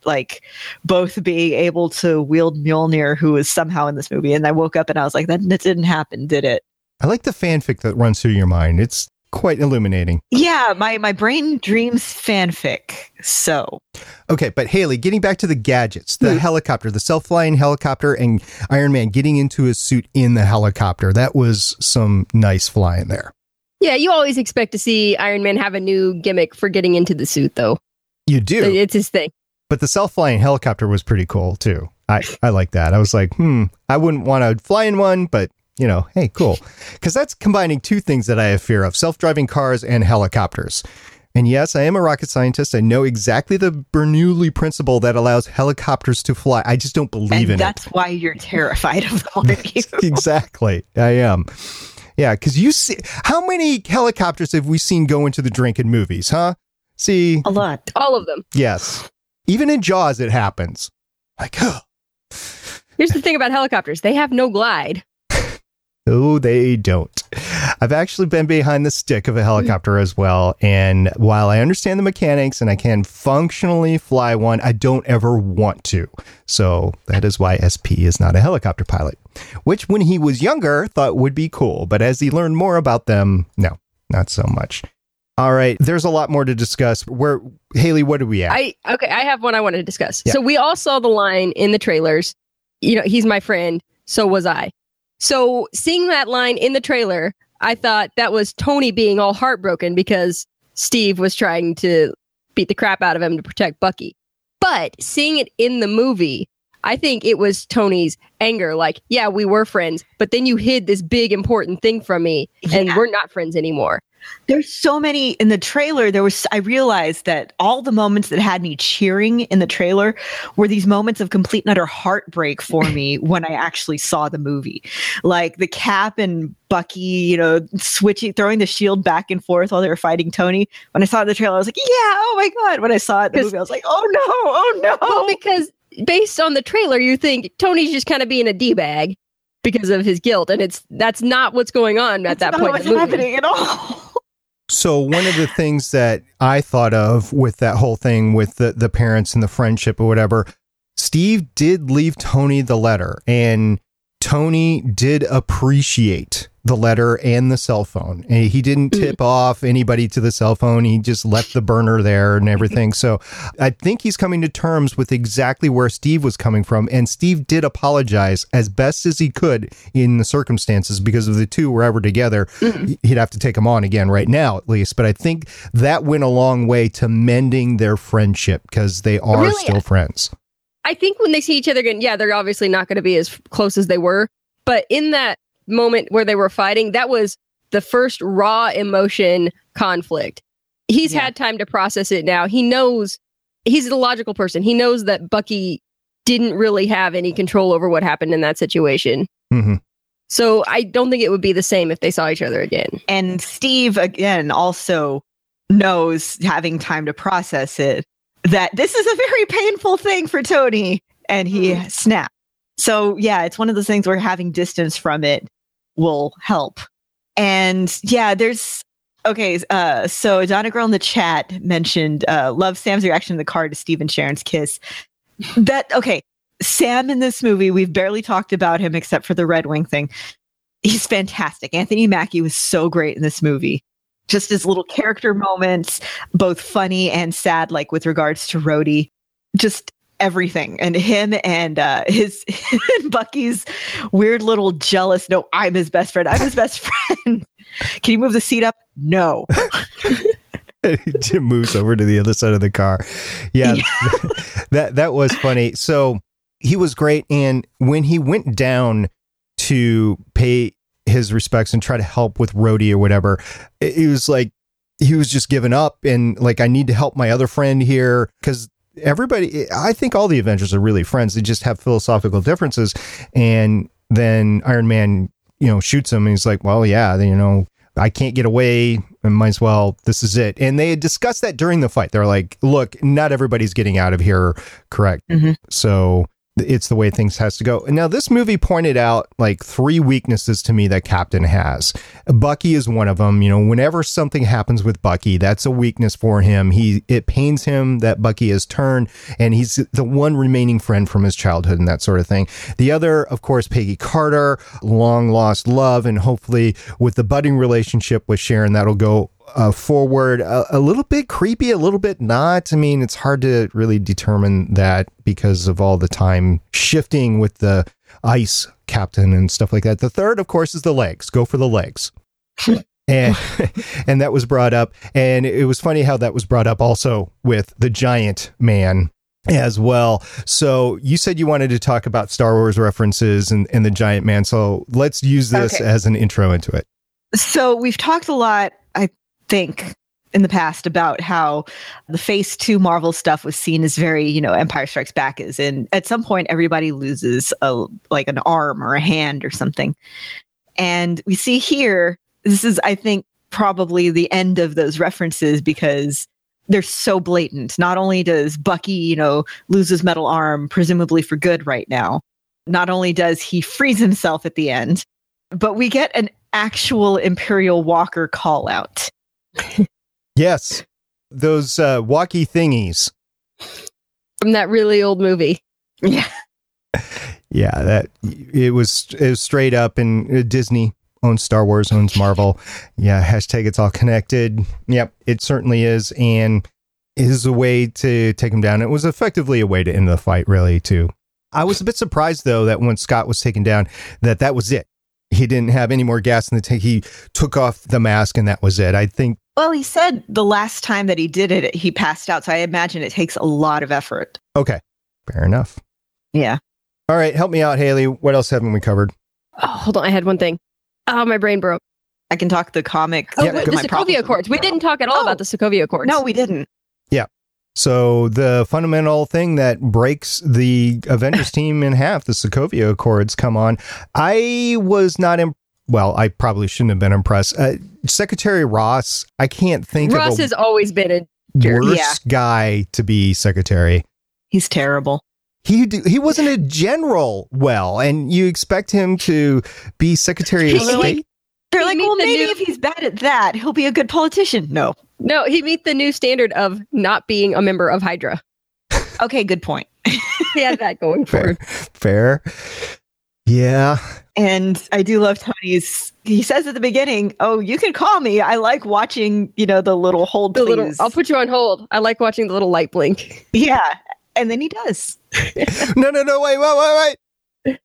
both being able to wield Mjolnir, who was somehow in this movie. And I woke up and I was like, that didn't happen, did it? I like the fanfic that runs through your mind. It's quite illuminating. Yeah, my brain dreams fanfic. So okay, but Haley, getting back to the gadgets, the helicopter, the self-flying helicopter, and Iron Man getting into his suit in the helicopter, that was some nice flying there. Yeah, you always expect to see Iron Man have a new gimmick for getting into the suit, though. You do. It's his thing. But the self-flying helicopter was pretty cool too. I like that. I was like, I wouldn't want to fly in one, but hey, cool. Because that's combining two things that I have fear of: self-driving cars and helicopters. And yes, I am a rocket scientist. I know exactly the Bernoulli principle that allows helicopters to fly. I just don't believe in it. That's why you're terrified of them, aren't you? Exactly. I am. Yeah, because you see, how many helicopters have we seen go into the drink in movies, huh? See? A lot. All of them. Yes. Even in Jaws, it happens. Here's the thing about helicopters. They have no glide. No, they don't. I've actually been behind the stick of a helicopter as well. And while I understand the mechanics and I can functionally fly one, I don't ever want to. So that is why SP is not a helicopter pilot, which when he was younger thought would be cool. But as he learned more about them, no, not so much. All right. There's a lot more to discuss. Haley, what are we at? I have one I wanted to discuss. Yeah. So we all saw the line in the trailers, he's my friend, so was I. So seeing that line in the trailer, I thought that was Tony being all heartbroken because Steve was trying to beat the crap out of him to protect Bucky. But seeing it in the movie, I think it was Tony's anger. Like, yeah, we were friends, but then you hid this big important thing from me and we're not friends anymore. There's so many in the trailer. I realized that all the moments that had me cheering in the trailer were these moments of complete and utter heartbreak for me when I actually saw the movie. Like the Cap and Bucky, switching, throwing the shield back and forth while they were fighting Tony. When I saw the trailer, I was like, yeah, oh my God. When I saw it in the movie, I was like, oh no. Well, because based on the trailer, you think Tony's just kind of being a D-bag because of his guilt. And that's not what's going on at that point. That's not what's happening at all. So one of the things that I thought of with that whole thing with the parents and the friendship or whatever, Steve did leave Tony the letter, and Tony did appreciate the letter and the cell phone. And he didn't tip off anybody to the cell phone. He just left the burner there and everything. So I think he's coming to terms with exactly where Steve was coming from. And Steve did apologize as best as he could in the circumstances, because if the two were ever together, he'd have to take them on again right now, at least. But I think that went a long way to mending their friendship, because they are still friends. I think when they see each other again, yeah, they're obviously not going to be as close as they were. But in that moment where they were fighting, that was the first raw emotion conflict. He's had time to process it now. He knows, he's the logical person. He knows that Bucky didn't really have any control over what happened in that situation. Mm-hmm. So I don't think it would be the same if they saw each other again. And Steve, again, also knows, having time to process it, that this is a very painful thing for Tony, and he snapped. So yeah, it's one of those things where having distance from it will help. And yeah, so Donna Girl in the chat mentioned love Sam's reaction in the car to Steve and Sharon's kiss. Sam in this movie, we've barely talked about him except for the Red Wing thing. He's fantastic. Anthony Mackie was so great in this movie. Just his little character moments, both funny and sad, like with regards to Rhodey, just everything. And him and his Bucky's weird little jealous, no, I'm his best friend. I'm his best friend. Can you move the seat up? No. Jim moves over to the other side of the car. Yeah. That was funny. So he was great. And when he went down to pay his respects and try to help with Rhodey or whatever, it was like he was just giving up and like, I need to help my other friend here, because everybody, I think all the Avengers are really friends. They just have philosophical differences. And then Iron Man, shoots him, and he's like, well, yeah, I can't get away, and might as well, this is it. And they had discussed that during the fight. They're like, look, not everybody's getting out of here correct. Mm-hmm. So it's the way things has to go. And now this movie pointed out like 3 weaknesses to me that Captain has. Bucky is one of them. Whenever something happens with Bucky, that's a weakness for him. It pains him that Bucky has turned, and he's the one remaining friend from his childhood and that sort of thing. The other, of course, Peggy Carter, long lost love, and hopefully with the budding relationship with Sharon, that'll go forward. A little bit creepy, a little bit not. I mean, it's hard to really determine that because of all the time shifting with the ice captain and stuff like that. The third, of course, is the legs. Go for the legs. and that was brought up. And it was funny how that was brought up also with the giant man as well. So you said you wanted to talk about Star Wars references and the giant man. So let's use this as an intro into it. So we've talked a lot, I think, in the past about how the Phase 2 Marvel stuff was seen as very, Empire Strikes Back is. And at some point, everybody loses an arm or a hand or something. And we see here, this is, I think, probably the end of those references, because they're so blatant. Not only does Bucky, lose his metal arm, presumably for good right now, not only does he freeze himself at the end, but we get an actual Imperial Walker call out. Yes, those walkie thingies from that really old movie. Yeah, that it was straight up, and Disney owns Star Wars, owns Marvel. Yeah, hashtag it's all connected. Yep, it certainly is. And is a way to take him down. It was effectively a way to end the fight, really, too. I was a bit surprised, though, that when Scott was taken down, that was it. He didn't have any more gas in the tank. He took off the mask and that was it. I think. Well, he said the last time that he did it, he passed out. So I imagine it takes a lot of effort. Okay. Fair enough. Yeah. All right. Help me out, Haley. What else haven't we covered? Oh, hold on. I had one thing. Oh, my brain broke. I can talk the comic. Yeah, the Sokovia Accords. We didn't talk at all about the Sokovia Accords. No, we didn't. Yeah. So the fundamental thing that breaks the Avengers team in half, the Sokovia Accords, come on. I was not well, I probably shouldn't have been impressed. Secretary Ross, I can't think Ross of a has always been a jerk. worse guy to be secretary. He's terrible. He wasn't a general well, and you expect him to be Secretary of State? They're like, well, maybe if he's bad at that, he'll be a good politician. No, he meets the new standard of not being a member of Hydra. Okay, good point. He had that going for him. Fair. Yeah. And I do love Tony's. He says at the beginning, "Oh, you can call me. I like watching, the little hold, please. I'll put you on hold. I like watching the little light blink." Yeah, and then he does. No, wait.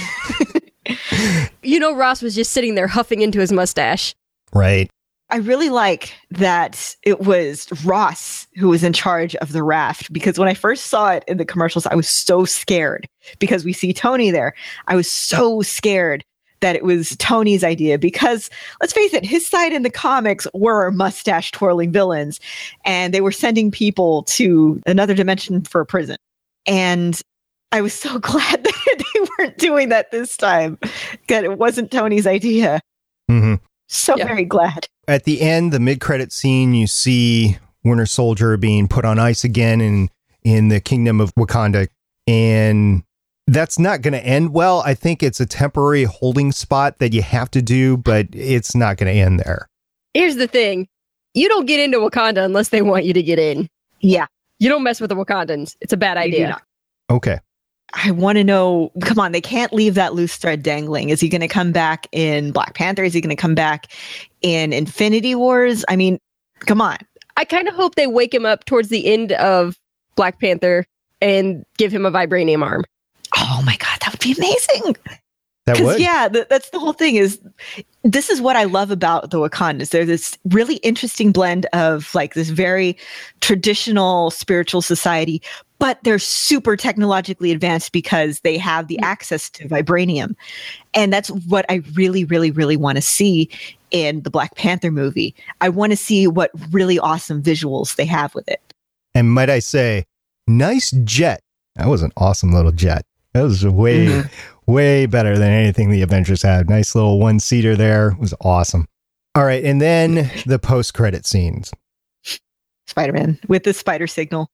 Ross was just sitting there huffing into his mustache. Right. I really like that it was Ross who was in charge of the raft, because when I first saw it in the commercials, I was so scared because we see Tony there. I was so scared that it was Tony's idea because, let's face it, his side in the comics were mustache twirling villains, and they were sending people to another dimension for a prison. And I was so glad that they weren't doing that this time, that it wasn't Tony's idea. Mm-hmm. So very glad. At the end, the mid-credit scene, you see Winter Soldier being put on ice again in the kingdom of Wakanda. And that's not going to end well. I think it's a temporary holding spot that you have to do, but it's not going to end there. Here's the thing. You don't get into Wakanda unless they want you to get in. Yeah. You don't mess with the Wakandans. It's a bad idea. Okay. I want to know, come on, they can't leave that loose thread dangling. Is he going to come back in Black Panther? Is he going to come back in Infinity Wars? I mean, come on. I kind of hope they wake him up towards the end of Black Panther and give him a vibranium arm. Oh my God, that would be amazing. That would? Yeah, that's the whole thing. This is what I love about the Wakandas. They're this really interesting blend of like this very traditional spiritual society, but they're super technologically advanced because they have the access to vibranium. And that's what I really, really, really want to see in the Black Panther movie. I want to see what really awesome visuals they have with it. And might I say, nice jet. That was an awesome little jet. That was way better than anything the Avengers had. Nice little one-seater there. It was awesome. All right. And then the post-credit scenes. Spider-Man with the spider signal.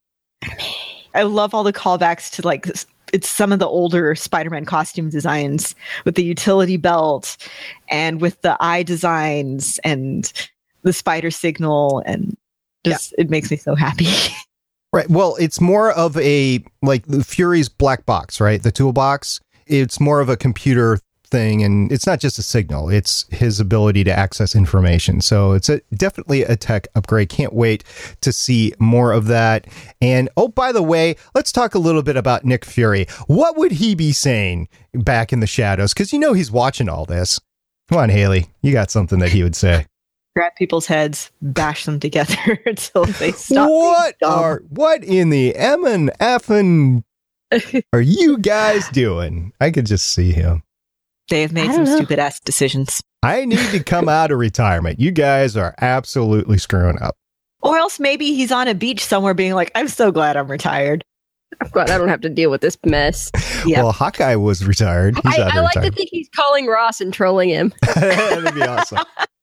I love all the callbacks to like it's some of the older Spider-Man costume designs with the utility belt and with the eye designs and the spider signal, and just it makes me so happy. Right. Well, it's more of a like the Fury's black box, right? The toolbox. It's more of a computer thing, and it's not just a signal. It's his ability to access information. So it's definitely a tech upgrade. Can't wait to see more of that. And oh, by the way, let's talk a little bit about Nick Fury. What would he be saying back in the shadows? Because he's watching all this. Come on, Haley. You got something that he would say. Grab people's heads, bash them together until they stop. What in the M and F are you guys doing? I could just see him. They have made some stupid ass decisions. I need to come out of retirement. You guys are absolutely screwing up. Or else maybe he's on a beach somewhere being like, I'm so glad I'm retired. I'm glad I don't have to deal with this mess. Yep. Well, Hawkeye was retired. I like to think he's calling Ross and trolling him. That'd be awesome.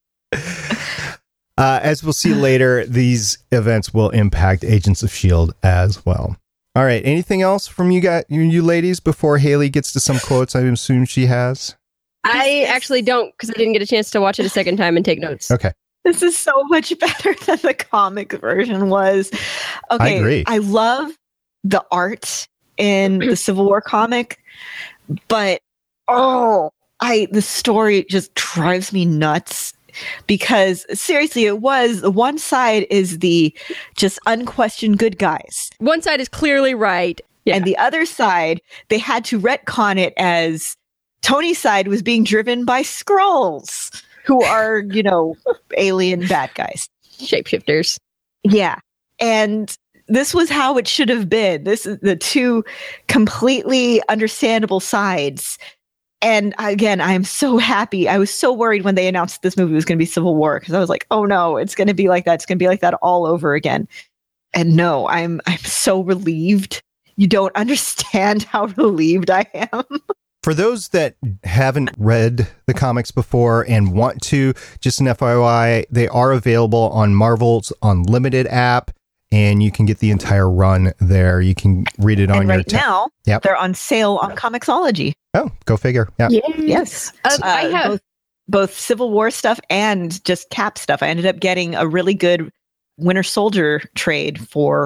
As we'll see later, these events will impact Agents of S.H.I.E.L.D. as well. All right. Anything else from you ladies before Haley gets to some quotes I assume she has? I actually don't, because I didn't get a chance to watch it a second time and take notes. Okay. This is so much better than the comic version was. Okay. I agree. I love the art in the Civil War comic, but the story just drives me nuts because seriously, it was one side is the just unquestioned good guys. One side is clearly right. Yeah. And the other side, they had to retcon it as Tony's side was being driven by Skrulls, who are, alien bad guys. Shapeshifters. Yeah. And this was how it should have been. This is the two completely understandable sides. And again, I am so happy. I was so worried when they announced this movie was going to be Civil War because I was like, oh no, it's going to be like that. It's going to be like that all over again. And no, I'm so relieved. You don't understand how relieved I am. For those that haven't read the comics before and want to, just an FYI, they are available on Marvel's Unlimited app, and you can get the entire run there. You can read it on right now. Yep. They're on sale on Comixology. Oh, go figure. Yeah. Yes. I have both Civil War stuff and just Cap stuff. I ended up getting a really good Winter Soldier trade for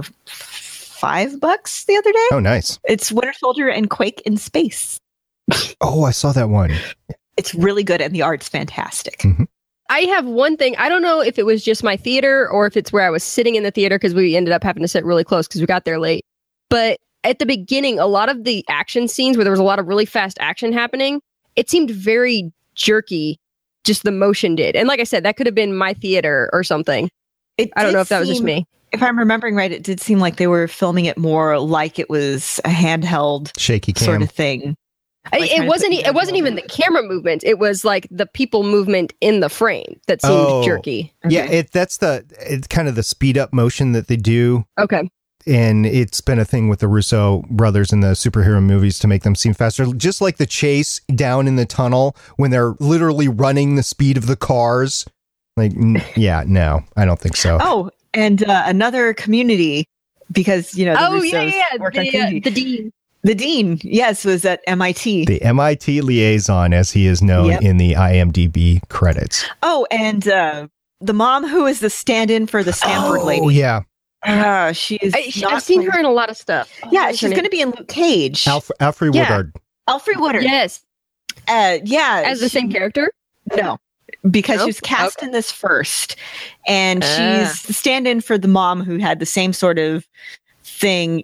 $5 the other day. Oh, nice. It's Winter Soldier and Quake in space. Oh, I saw that one. It's really good and the art's fantastic. Mm-hmm. I have one thing. I don't know if it was just my theater or if it's where I was sitting in the theater because we ended up having to sit really close because we got there late. But at the beginning, a lot of the action scenes where there was a lot of really fast action happening, it seemed very jerky, just the motion did. And like I said, that could have been my theater or something. I don't know if that was just me. If I'm remembering right, it did seem like they were filming it more like it was a handheld shaky cam sort of thing. Like it wasn't even the camera movement. It was like the people movement in the frame that seemed jerky. Yeah, it's kind of the speed up motion that they do. Okay. And it's been a thing with the Russo brothers in the superhero movies to make them seem faster. Just like the chase down in the tunnel when they're literally running the speed of the cars. Like, no, I don't think so. Oh, and another Community, because, the Russos worked on Community. The Dean. The Dean, yes, was at MIT. The MIT liaison, as he is known in the IMDb credits. Oh, and the mom who is the stand-in for the Stanford lady. Oh, yeah. She is. I've seen her in a lot of stuff. Yeah, she's going to be in Luke Cage. Alfre Woodard. Alfre Woodard. Yes. As the same character? No. Because she was cast in this first. And she's the stand-in for the mom who had the same sort of thing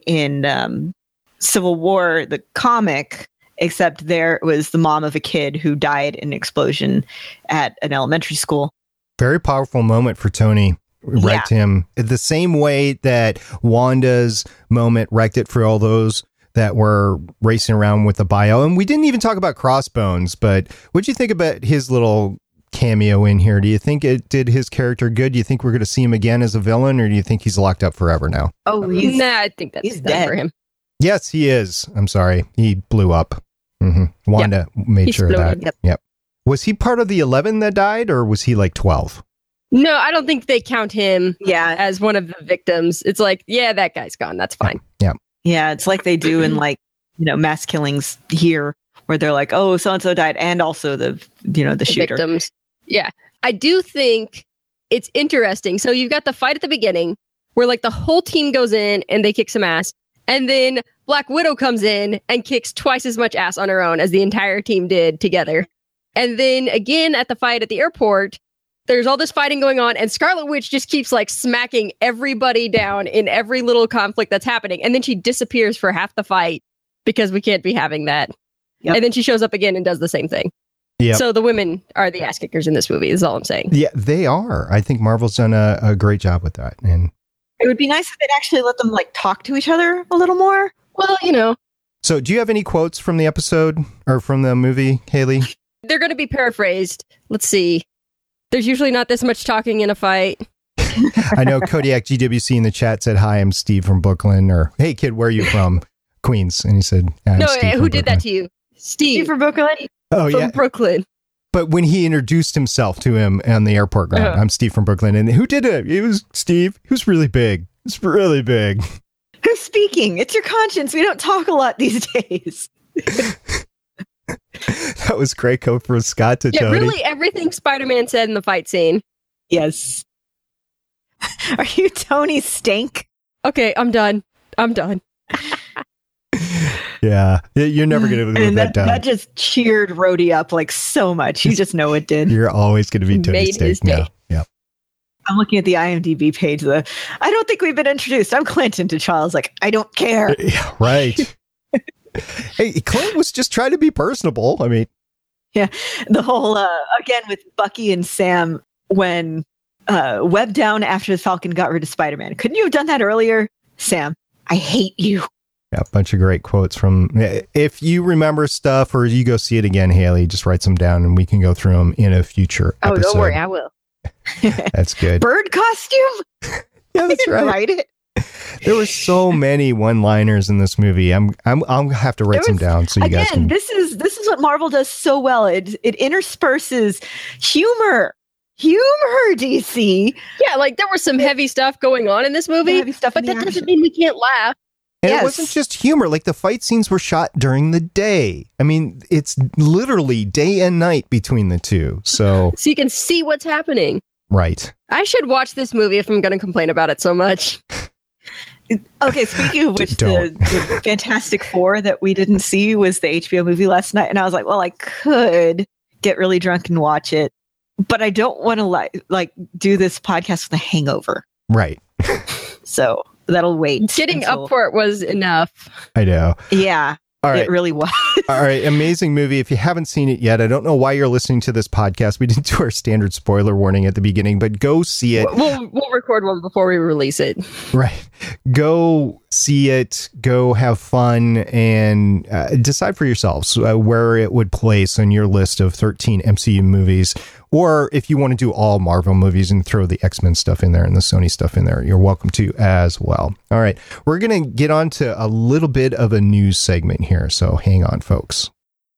in Civil War, the comic, except there was the mom of a kid who died in an explosion at an elementary school. Very powerful moment for Tony. Wrecked him the same way that Wanda's moment wrecked it for all those that were racing around with the bio. And we didn't even talk about Crossbones, but what'd you think about his little cameo in here? Do you think it did his character good? Do you think we're going to see him again as a villain, or do you think he's locked up forever now? Oh, I think that's dead for him. Yes, he is. I'm sorry. He blew up. Mm-hmm. Wanda made sure of that. Yep. Was he part of the 11 that died, or was he like 12? No, I don't think they count him as one of the victims. It's like, that guy's gone. That's fine. Yeah. Yeah, it's like they do in mass killings here where they're like, oh, so-and-so died, and also the shooter. Victims. Yeah. I do think it's interesting. So you've got the fight at the beginning where like the whole team goes in and they kick some ass. And then Black Widow comes in and kicks twice as much ass on her own as the entire team did together. And then again at the fight at the airport, there's all this fighting going on, and Scarlet Witch just keeps like smacking everybody down in every little conflict that's happening. And then she disappears for half the fight because we can't be having that. Yep. And then she shows up again and does the same thing. Yep. So the women are the ass kickers in this movie, is all I'm saying. Yeah, they are. I think Marvel's done a great job with that. And it would be nice if they'd actually let them like talk to each other a little more. Well, So do you have any quotes from the episode or from the movie, Haley? They're going to be paraphrased. Let's see. There's usually not this much talking in a fight. I know Kodiak GWC in the chat said, hi, I'm Steve from Brooklyn, or hey, kid, where are you from? Queens. And he said, no, who did that to you? Steve from Brooklyn? Oh, from Brooklyn. But when he introduced himself to him on the airport ground, I'm Steve from Brooklyn. And who did it? It was Steve. He was really big. It's really big. Who's speaking? It's your conscience. We don't talk a lot these days. That was great code for Scott to Tony. Really everything Spider-Man said in the fight scene. Yes. Are you Tony Stank? Okay, I'm done. Yeah. You're never going to live And that down. that just cheered Rhodey up like so much. You just know it did. You're always going to be Tony Made his Stank day. now. Yeah. I'm looking at the IMDb page. I don't think we've been introduced. I'm Clinton to Charles. Like, I don't care. Yeah, right. Hey, Clint was just trying to be personable. I mean, The whole, again, with Bucky and Sam when webbed down after the Falcon got rid of Spider-Man. Couldn't you have done that earlier? Sam, I hate you. yeah, a bunch of great quotes from. If you remember stuff or you go see it again, Haley, just write some down and we can go through them in a future Oh, episode. don't worry, I will. That's good. Bird costume? Yeah, that's right. Write it. There were so many one-liners in this movie. I'll have to write some down so you guys Again, can. this is what Marvel does so well. It intersperses humor. Humor, DC. Yeah, like there was some heavy stuff going on in this movie, Heavy stuff but in the that doesn't action. mean we can't laugh. And Yes. it wasn't just humor. Like the fight scenes were shot during the day. I mean, it's literally day and night between the two. So, So you can see what's happening. right. I should watch this movie if I'm going to complain about it so much. Okay, speaking of which, Don't. the Fantastic Four that we didn't see was the HBO movie last night, and I was like, well, I could get really drunk and watch it, but I don't want to like do this podcast with a hangover, Right. so that'll wait. Getting until- up for it was enough. I know. yeah, All right. it really was. All right. Amazing movie. If you haven't seen it yet, I don't know why you're listening to this podcast. We didn't do our standard spoiler warning at the beginning, but go see it. We'll record one before we release it. Right. Go see it, go have fun, and decide for yourselves where it would place on your list of 13 MCU movies. Or if you want to do all Marvel movies and throw the X-Men stuff in there and the Sony stuff in there, you're welcome to as well. All right. We're going to get on to a little bit of a news segment here. So hang on, folks.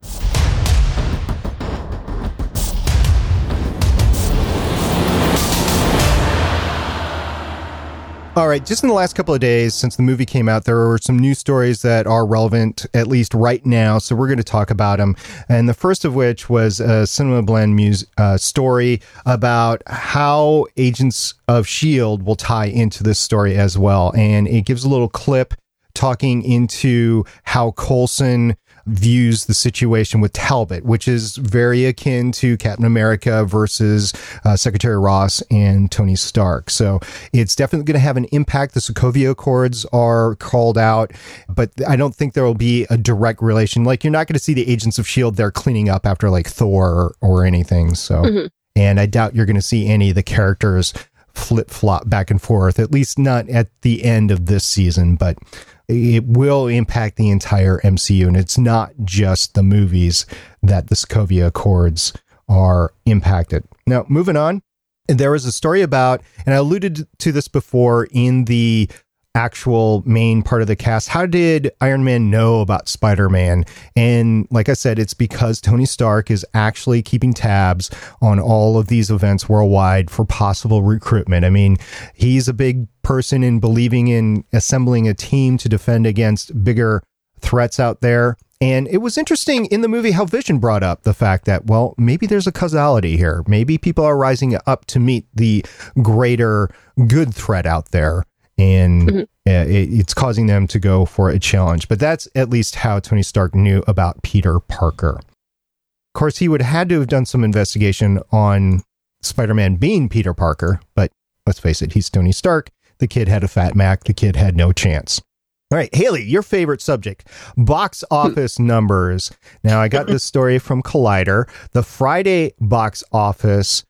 All right, just in the last couple of days since the movie came out, there were some news stories that are relevant, at least right now, so we're going to talk about them. And the first of which was a Cinema Blend story about how Agents of S.H.I.E.L.D. will tie into this story as well. And it gives a little clip talking into how Coulson views the situation with Talbot, which is very akin to Captain America versus Secretary Ross and Tony Stark. So it's definitely going to have an impact. The Sokovia Accords are called out, but I don't think there will be a direct relation. Like, you're not going to see the Agents of S.H.I.E.L.D. there cleaning up after like Thor or anything. So, and I doubt you're going to see any of the characters flip-flop back and forth, at least not at the end of this season, but it will impact the entire MCU, and it's not just the movies that the Sokovia Accords are impacted. Now, moving on, there was a story about, and I alluded to this before in the actual main part of the cast, how did Iron Man know about Spider-Man? And like I said, it's because Tony Stark is actually keeping tabs on all of these events worldwide for possible recruitment. I mean, he's a big person in believing in assembling a team to defend against bigger threats out there. And it was interesting in the movie how Vision brought up the fact that, well, maybe there's a causality here. Maybe people are rising up to meet the greater good threat out there. And it's causing them to go for a challenge. But that's at least how Tony Stark knew about Peter Parker. Of course, he would have had to have done some investigation on Spider-Man being Peter Parker. But let's face it, he's Tony Stark. The kid had a fat Mac. The kid had no chance. All right, Haley, your favorite subject, box office numbers. Now, I got this story from Collider. The Friday box office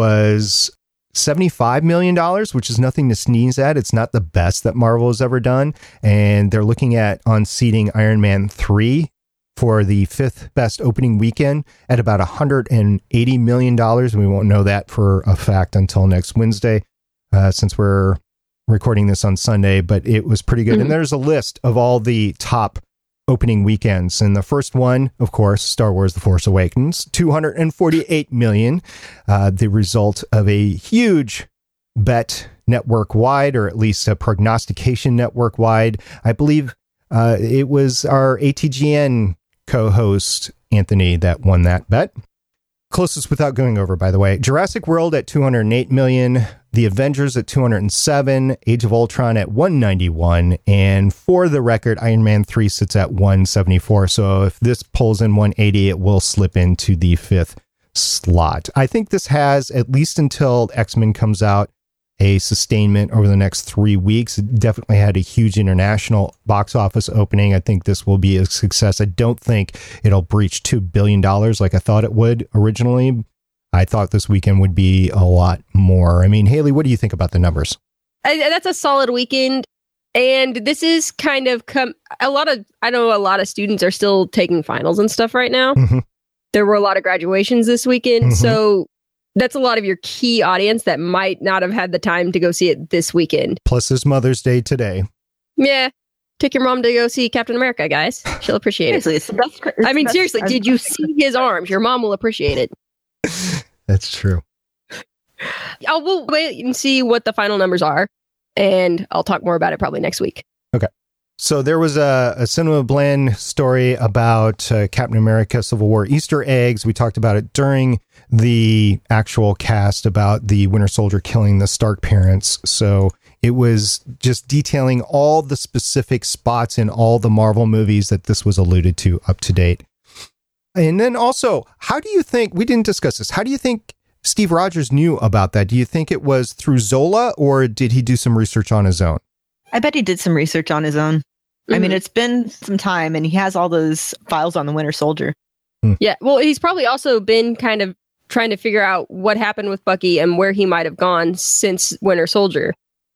was $75 million, which is nothing to sneeze at. It's not the best that Marvel has ever done. And they're looking at unseating Iron Man 3 for the fifth best opening weekend at about $180 million. We won't know that for a fact until next Wednesday, since we're recording this on Sunday, but it was pretty good. And there's a list of all the top opening weekends. And the first one, of course, Star Wars The Force Awakens, $248 million, the result of a huge bet network-wide, or at least a prognostication network-wide. I believe it was our ATGN co-host, Anthony, that won that bet. Closest without going over, by the way. Jurassic World at 208 million. The Avengers at 207. Age of Ultron at 191. And for the record, Iron Man 3 sits at 174. So if this pulls in 180, it will slip into the 5th slot. I think this has, at least until X-Men comes out, a sustainment over the next 3 weeks. It definitely had a huge international box office opening. I think this will be a success. I don't think it'll breach $2 billion like I thought it would originally. I thought this weekend would be a lot more. I mean, Haley, what do you think about the numbers? That's a solid weekend. And this is kind of I know a lot of students are still taking finals and stuff right now. Mm-hmm. There were a lot of graduations this weekend. Mm-hmm. So that's a lot of your key audience that might not have had the time to go see it this weekend. Plus, it's Mother's Day today. Yeah. Take your mom to go see Captain America, guys. She'll appreciate it. Seriously, it's the best. I mean, seriously, did you see his arms? Your mom will appreciate it. That's true. We'll wait and see what the final numbers are, and I'll talk more about it probably next week. Okay. So there was a Cinema Blend story about Captain America Civil War Easter eggs. We talked about it during the actual cast about the Winter Soldier killing the Stark parents. So it was just detailing all the specific spots in all the Marvel movies that this was alluded to up to date. And then also, how do you think, we didn't discuss this, how do you think Steve Rogers knew about that? Do you think it was through Zola, or did he do some research on his own? I bet he did some research on his own. Mm-hmm. I mean, it's been some time, and he has all those files on the Winter Soldier. Yeah, well, he's probably also been kind of trying to figure out what happened with Bucky and where he might have gone since Winter Soldier.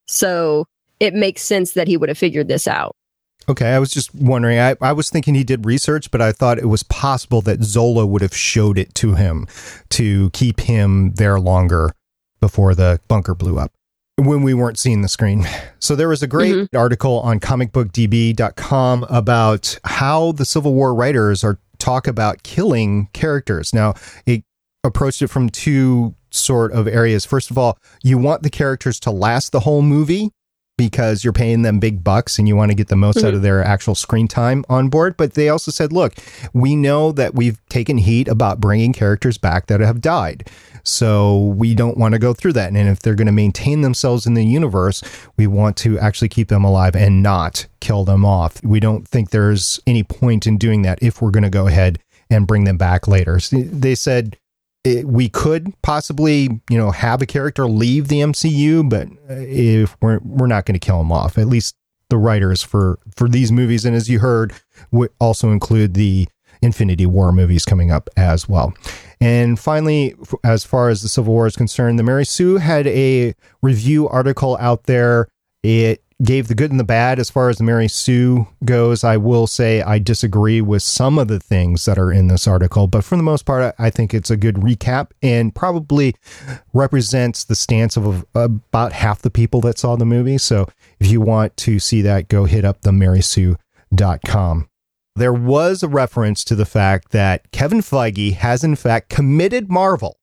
So it makes sense that he would have figured this out. Okay, I was just wondering. I was thinking he did research, but I thought it was possible that Zola would have showed it to him to keep him there longer before the bunker blew up, when we weren't seeing the screen. So there was a great article on comicbookdb.com about how the Civil War writers talk about killing characters. Now, it approached it from two sort of areas. First of all, you want the characters to last the whole movie because you're paying them big bucks and you want to get the most out of their actual screen time on board. But they also said, look, we know that we've taken heat about bringing characters back that have died. So we don't want to go through that. And if they're going to maintain themselves in the universe, we want to actually keep them alive and not kill them off. We don't think there's any point in doing that if we're going to go ahead and bring them back later. So they said we could possibly, have a character leave the MCU, but if we're not going to kill them off, at least the writers for these movies. And as you heard, would also include the Infinity War movies coming up as well. And finally, as far as the Civil War is concerned, the Mary Sue had a review article out there. It gave the good and the bad as far as the Mary Sue goes. I will say I disagree with some of the things that are in this article, but for the most part, I think it's a good recap and probably represents the stance of about half the people that saw the movie. So if you want to see that, go hit up themarysue.com. There was a reference to the fact that Kevin Feige has in fact committed Marvel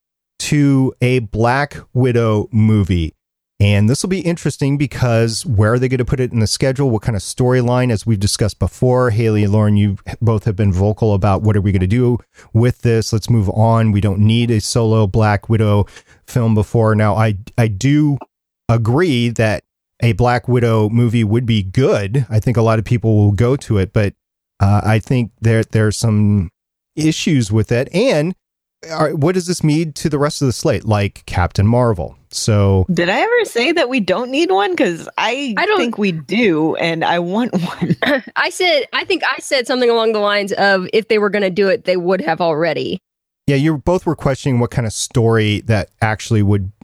to a Black Widow movie. And this will be interesting because where are they going to put it in the schedule? What kind of storyline? As we've discussed before, Haley and Lauren, you both have been vocal about what are we going to do with this? Let's move on. We don't need a solo Black Widow film before. Now, I do agree that a Black Widow movie would be good. I think a lot of people will go to it, but I think there's some issues with it. And what does this mean to the rest of the slate, like Captain Marvel? So did I ever say that we don't need one? Because I don't think we do, and I want one. I think I said something along the lines of if they were going to do it, they would have already. Yeah, you both were questioning what kind of story that actually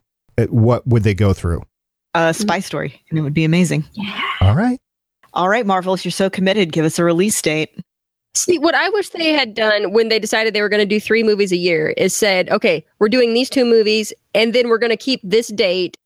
what would they go through? A spy story, and it would be amazing. Yeah. All right, Marvel, if you're so committed, give us a release date. See, what I wish they had done when they decided they were going to do 3 movies a year is said, okay, we're doing these 2 movies, and then we're going to keep this date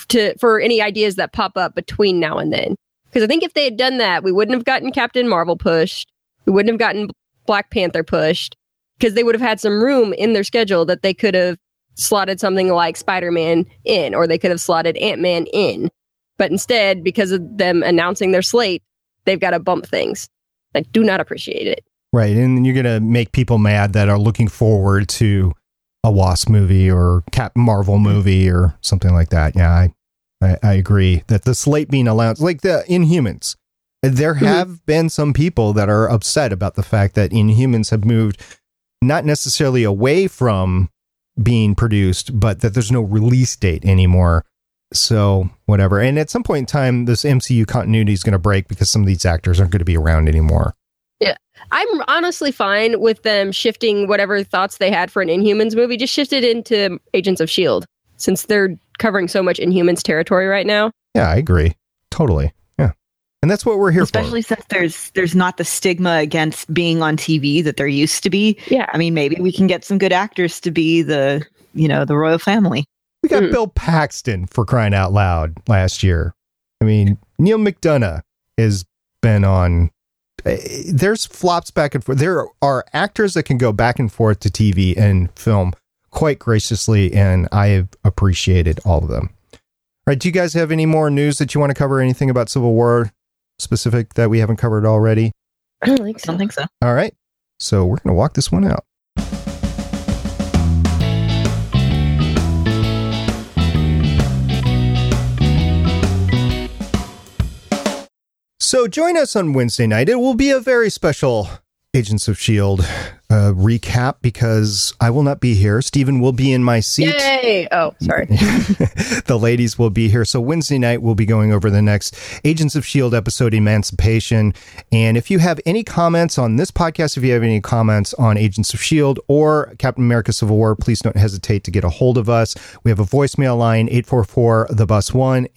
for any ideas that pop up between now and then. Because I think if they had done that, we wouldn't have gotten Captain Marvel pushed. We wouldn't have gotten Black Panther pushed. Because they would have had some room in their schedule that they could have slotted something like Spider-Man in, or they could have slotted Ant-Man in. But instead, because of them announcing their slate, they've got to bump things. I do not appreciate it. Right. And you're going to make people mad that are looking forward to a Wasp movie or Captain Marvel movie or something like that. Yeah, I agree that the slate being allowed, like the Inhumans, there have been some people that are upset about the fact that Inhumans have moved not necessarily away from being produced, but that there's no release date anymore. So whatever. And at some point in time, this MCU continuity is going to break because some of these actors aren't going to be around anymore. Yeah. I'm honestly fine with them shifting whatever thoughts they had for an Inhumans movie, just shift it into Agents of S.H.I.E.L.D. since they're covering so much Inhumans territory right now. Yeah, I agree. Totally. Yeah. And that's what we're here Especially for. Especially since there's not the stigma against being on TV that there used to be. Yeah. I mean, maybe we can get some good actors to be the royal family. We got Bill Paxton, for crying out loud, last year. I mean, Neil McDonough has been on. There's flops back and forth. There are actors that can go back and forth to TV and film quite graciously, and I have appreciated all of them. All right, do you guys have any more news that you want to cover? Anything about Civil War specific that we haven't covered already? I don't think so. All right, so we're going to walk this one out. So join us on Wednesday night. It will be a very special Agents of S.H.I.E.L.D. Recap because I will not be here. Stephen will be in my seat. Yay! Oh, sorry. The ladies will be here. So Wednesday night, we'll be going over the next Agents of S.H.I.E.L.D. episode, Emancipation. And if you have any comments on this podcast, if you have any comments on Agents of S.H.I.E.L.D. or Captain America Civil War, please don't hesitate to get a hold of us. We have a voicemail line, 844-THE-BUS-1,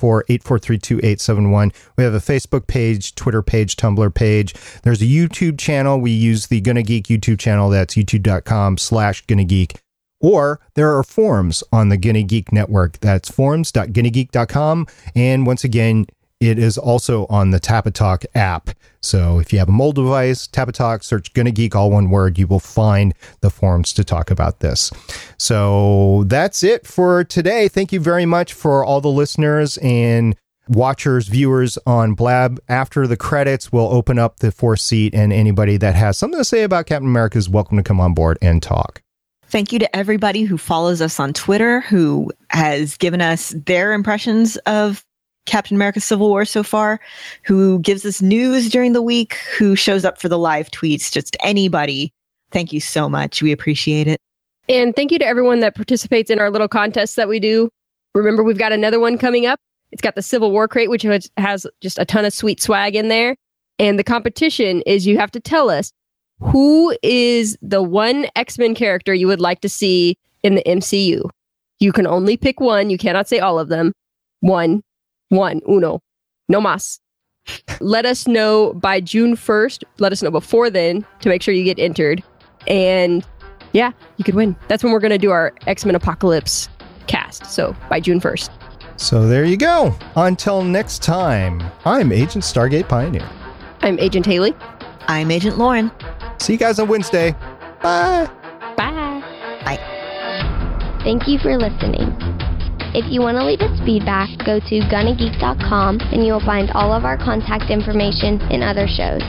844-843-2871. We have a Facebook page, Twitter page, Tumblr page. There's a YouTube channel. We use the Gonna Geek YouTube channel. That's youtube.com/GonnaGeek. Or there are forums on the Gonna Geek network. That's forums.gonnageek.com. And once again, it is also on the Tapatalk app. So if you have a mobile device, Tapatalk, search Gonna Geek, all one word, you will find the forums to talk about this. So that's it for today. Thank you very much for all the listeners and watchers, viewers on Blab. After the credits, we'll open up the fourth seat, and anybody that has something to say about Captain America is welcome to come on board and talk. Thank you to everybody who follows us on Twitter, who has given us their impressions of Captain America Civil War so far, who gives us news during the week, who shows up for the live tweets, just anybody. Thank you so much. We appreciate it. And thank you to everyone that participates in our little contests that we do. Remember, we've got another one coming up. It's got the Civil War crate, which has just a ton of sweet swag in there. And the competition is you have to tell us who is the one X-Men character you would like to see in the MCU. You can only pick one. You cannot say all of them. Uno. No mas. Let us know by June 1st. Let us know before then to make sure you get entered. And yeah, you could win. That's when we're going to do our X-Men Apocalypse cast. So by June 1st. So there you go. Until next time, I'm Agent Stargate Pioneer. I'm Agent Haley. I'm Agent Lauren. See you guys on Wednesday. Bye. Bye. Bye. Thank you for listening. If you want to leave us feedback, go to GonnaGeek.com and you will find all of our contact information and other shows.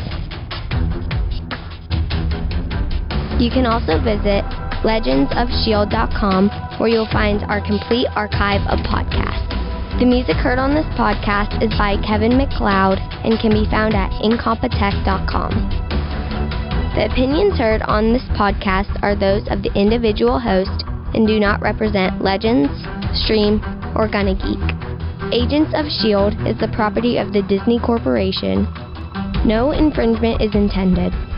You can also visit legendsofshield.com where you'll find our complete archive of podcasts. The music heard on this podcast is by Kevin MacLeod and can be found at incompetech.com. The opinions heard on this podcast are those of the individual host and do not represent Legends, Stream, or Gonna Geek. Agents of S.H.I.E.L.D. is the property of the Disney Corporation. No infringement is intended.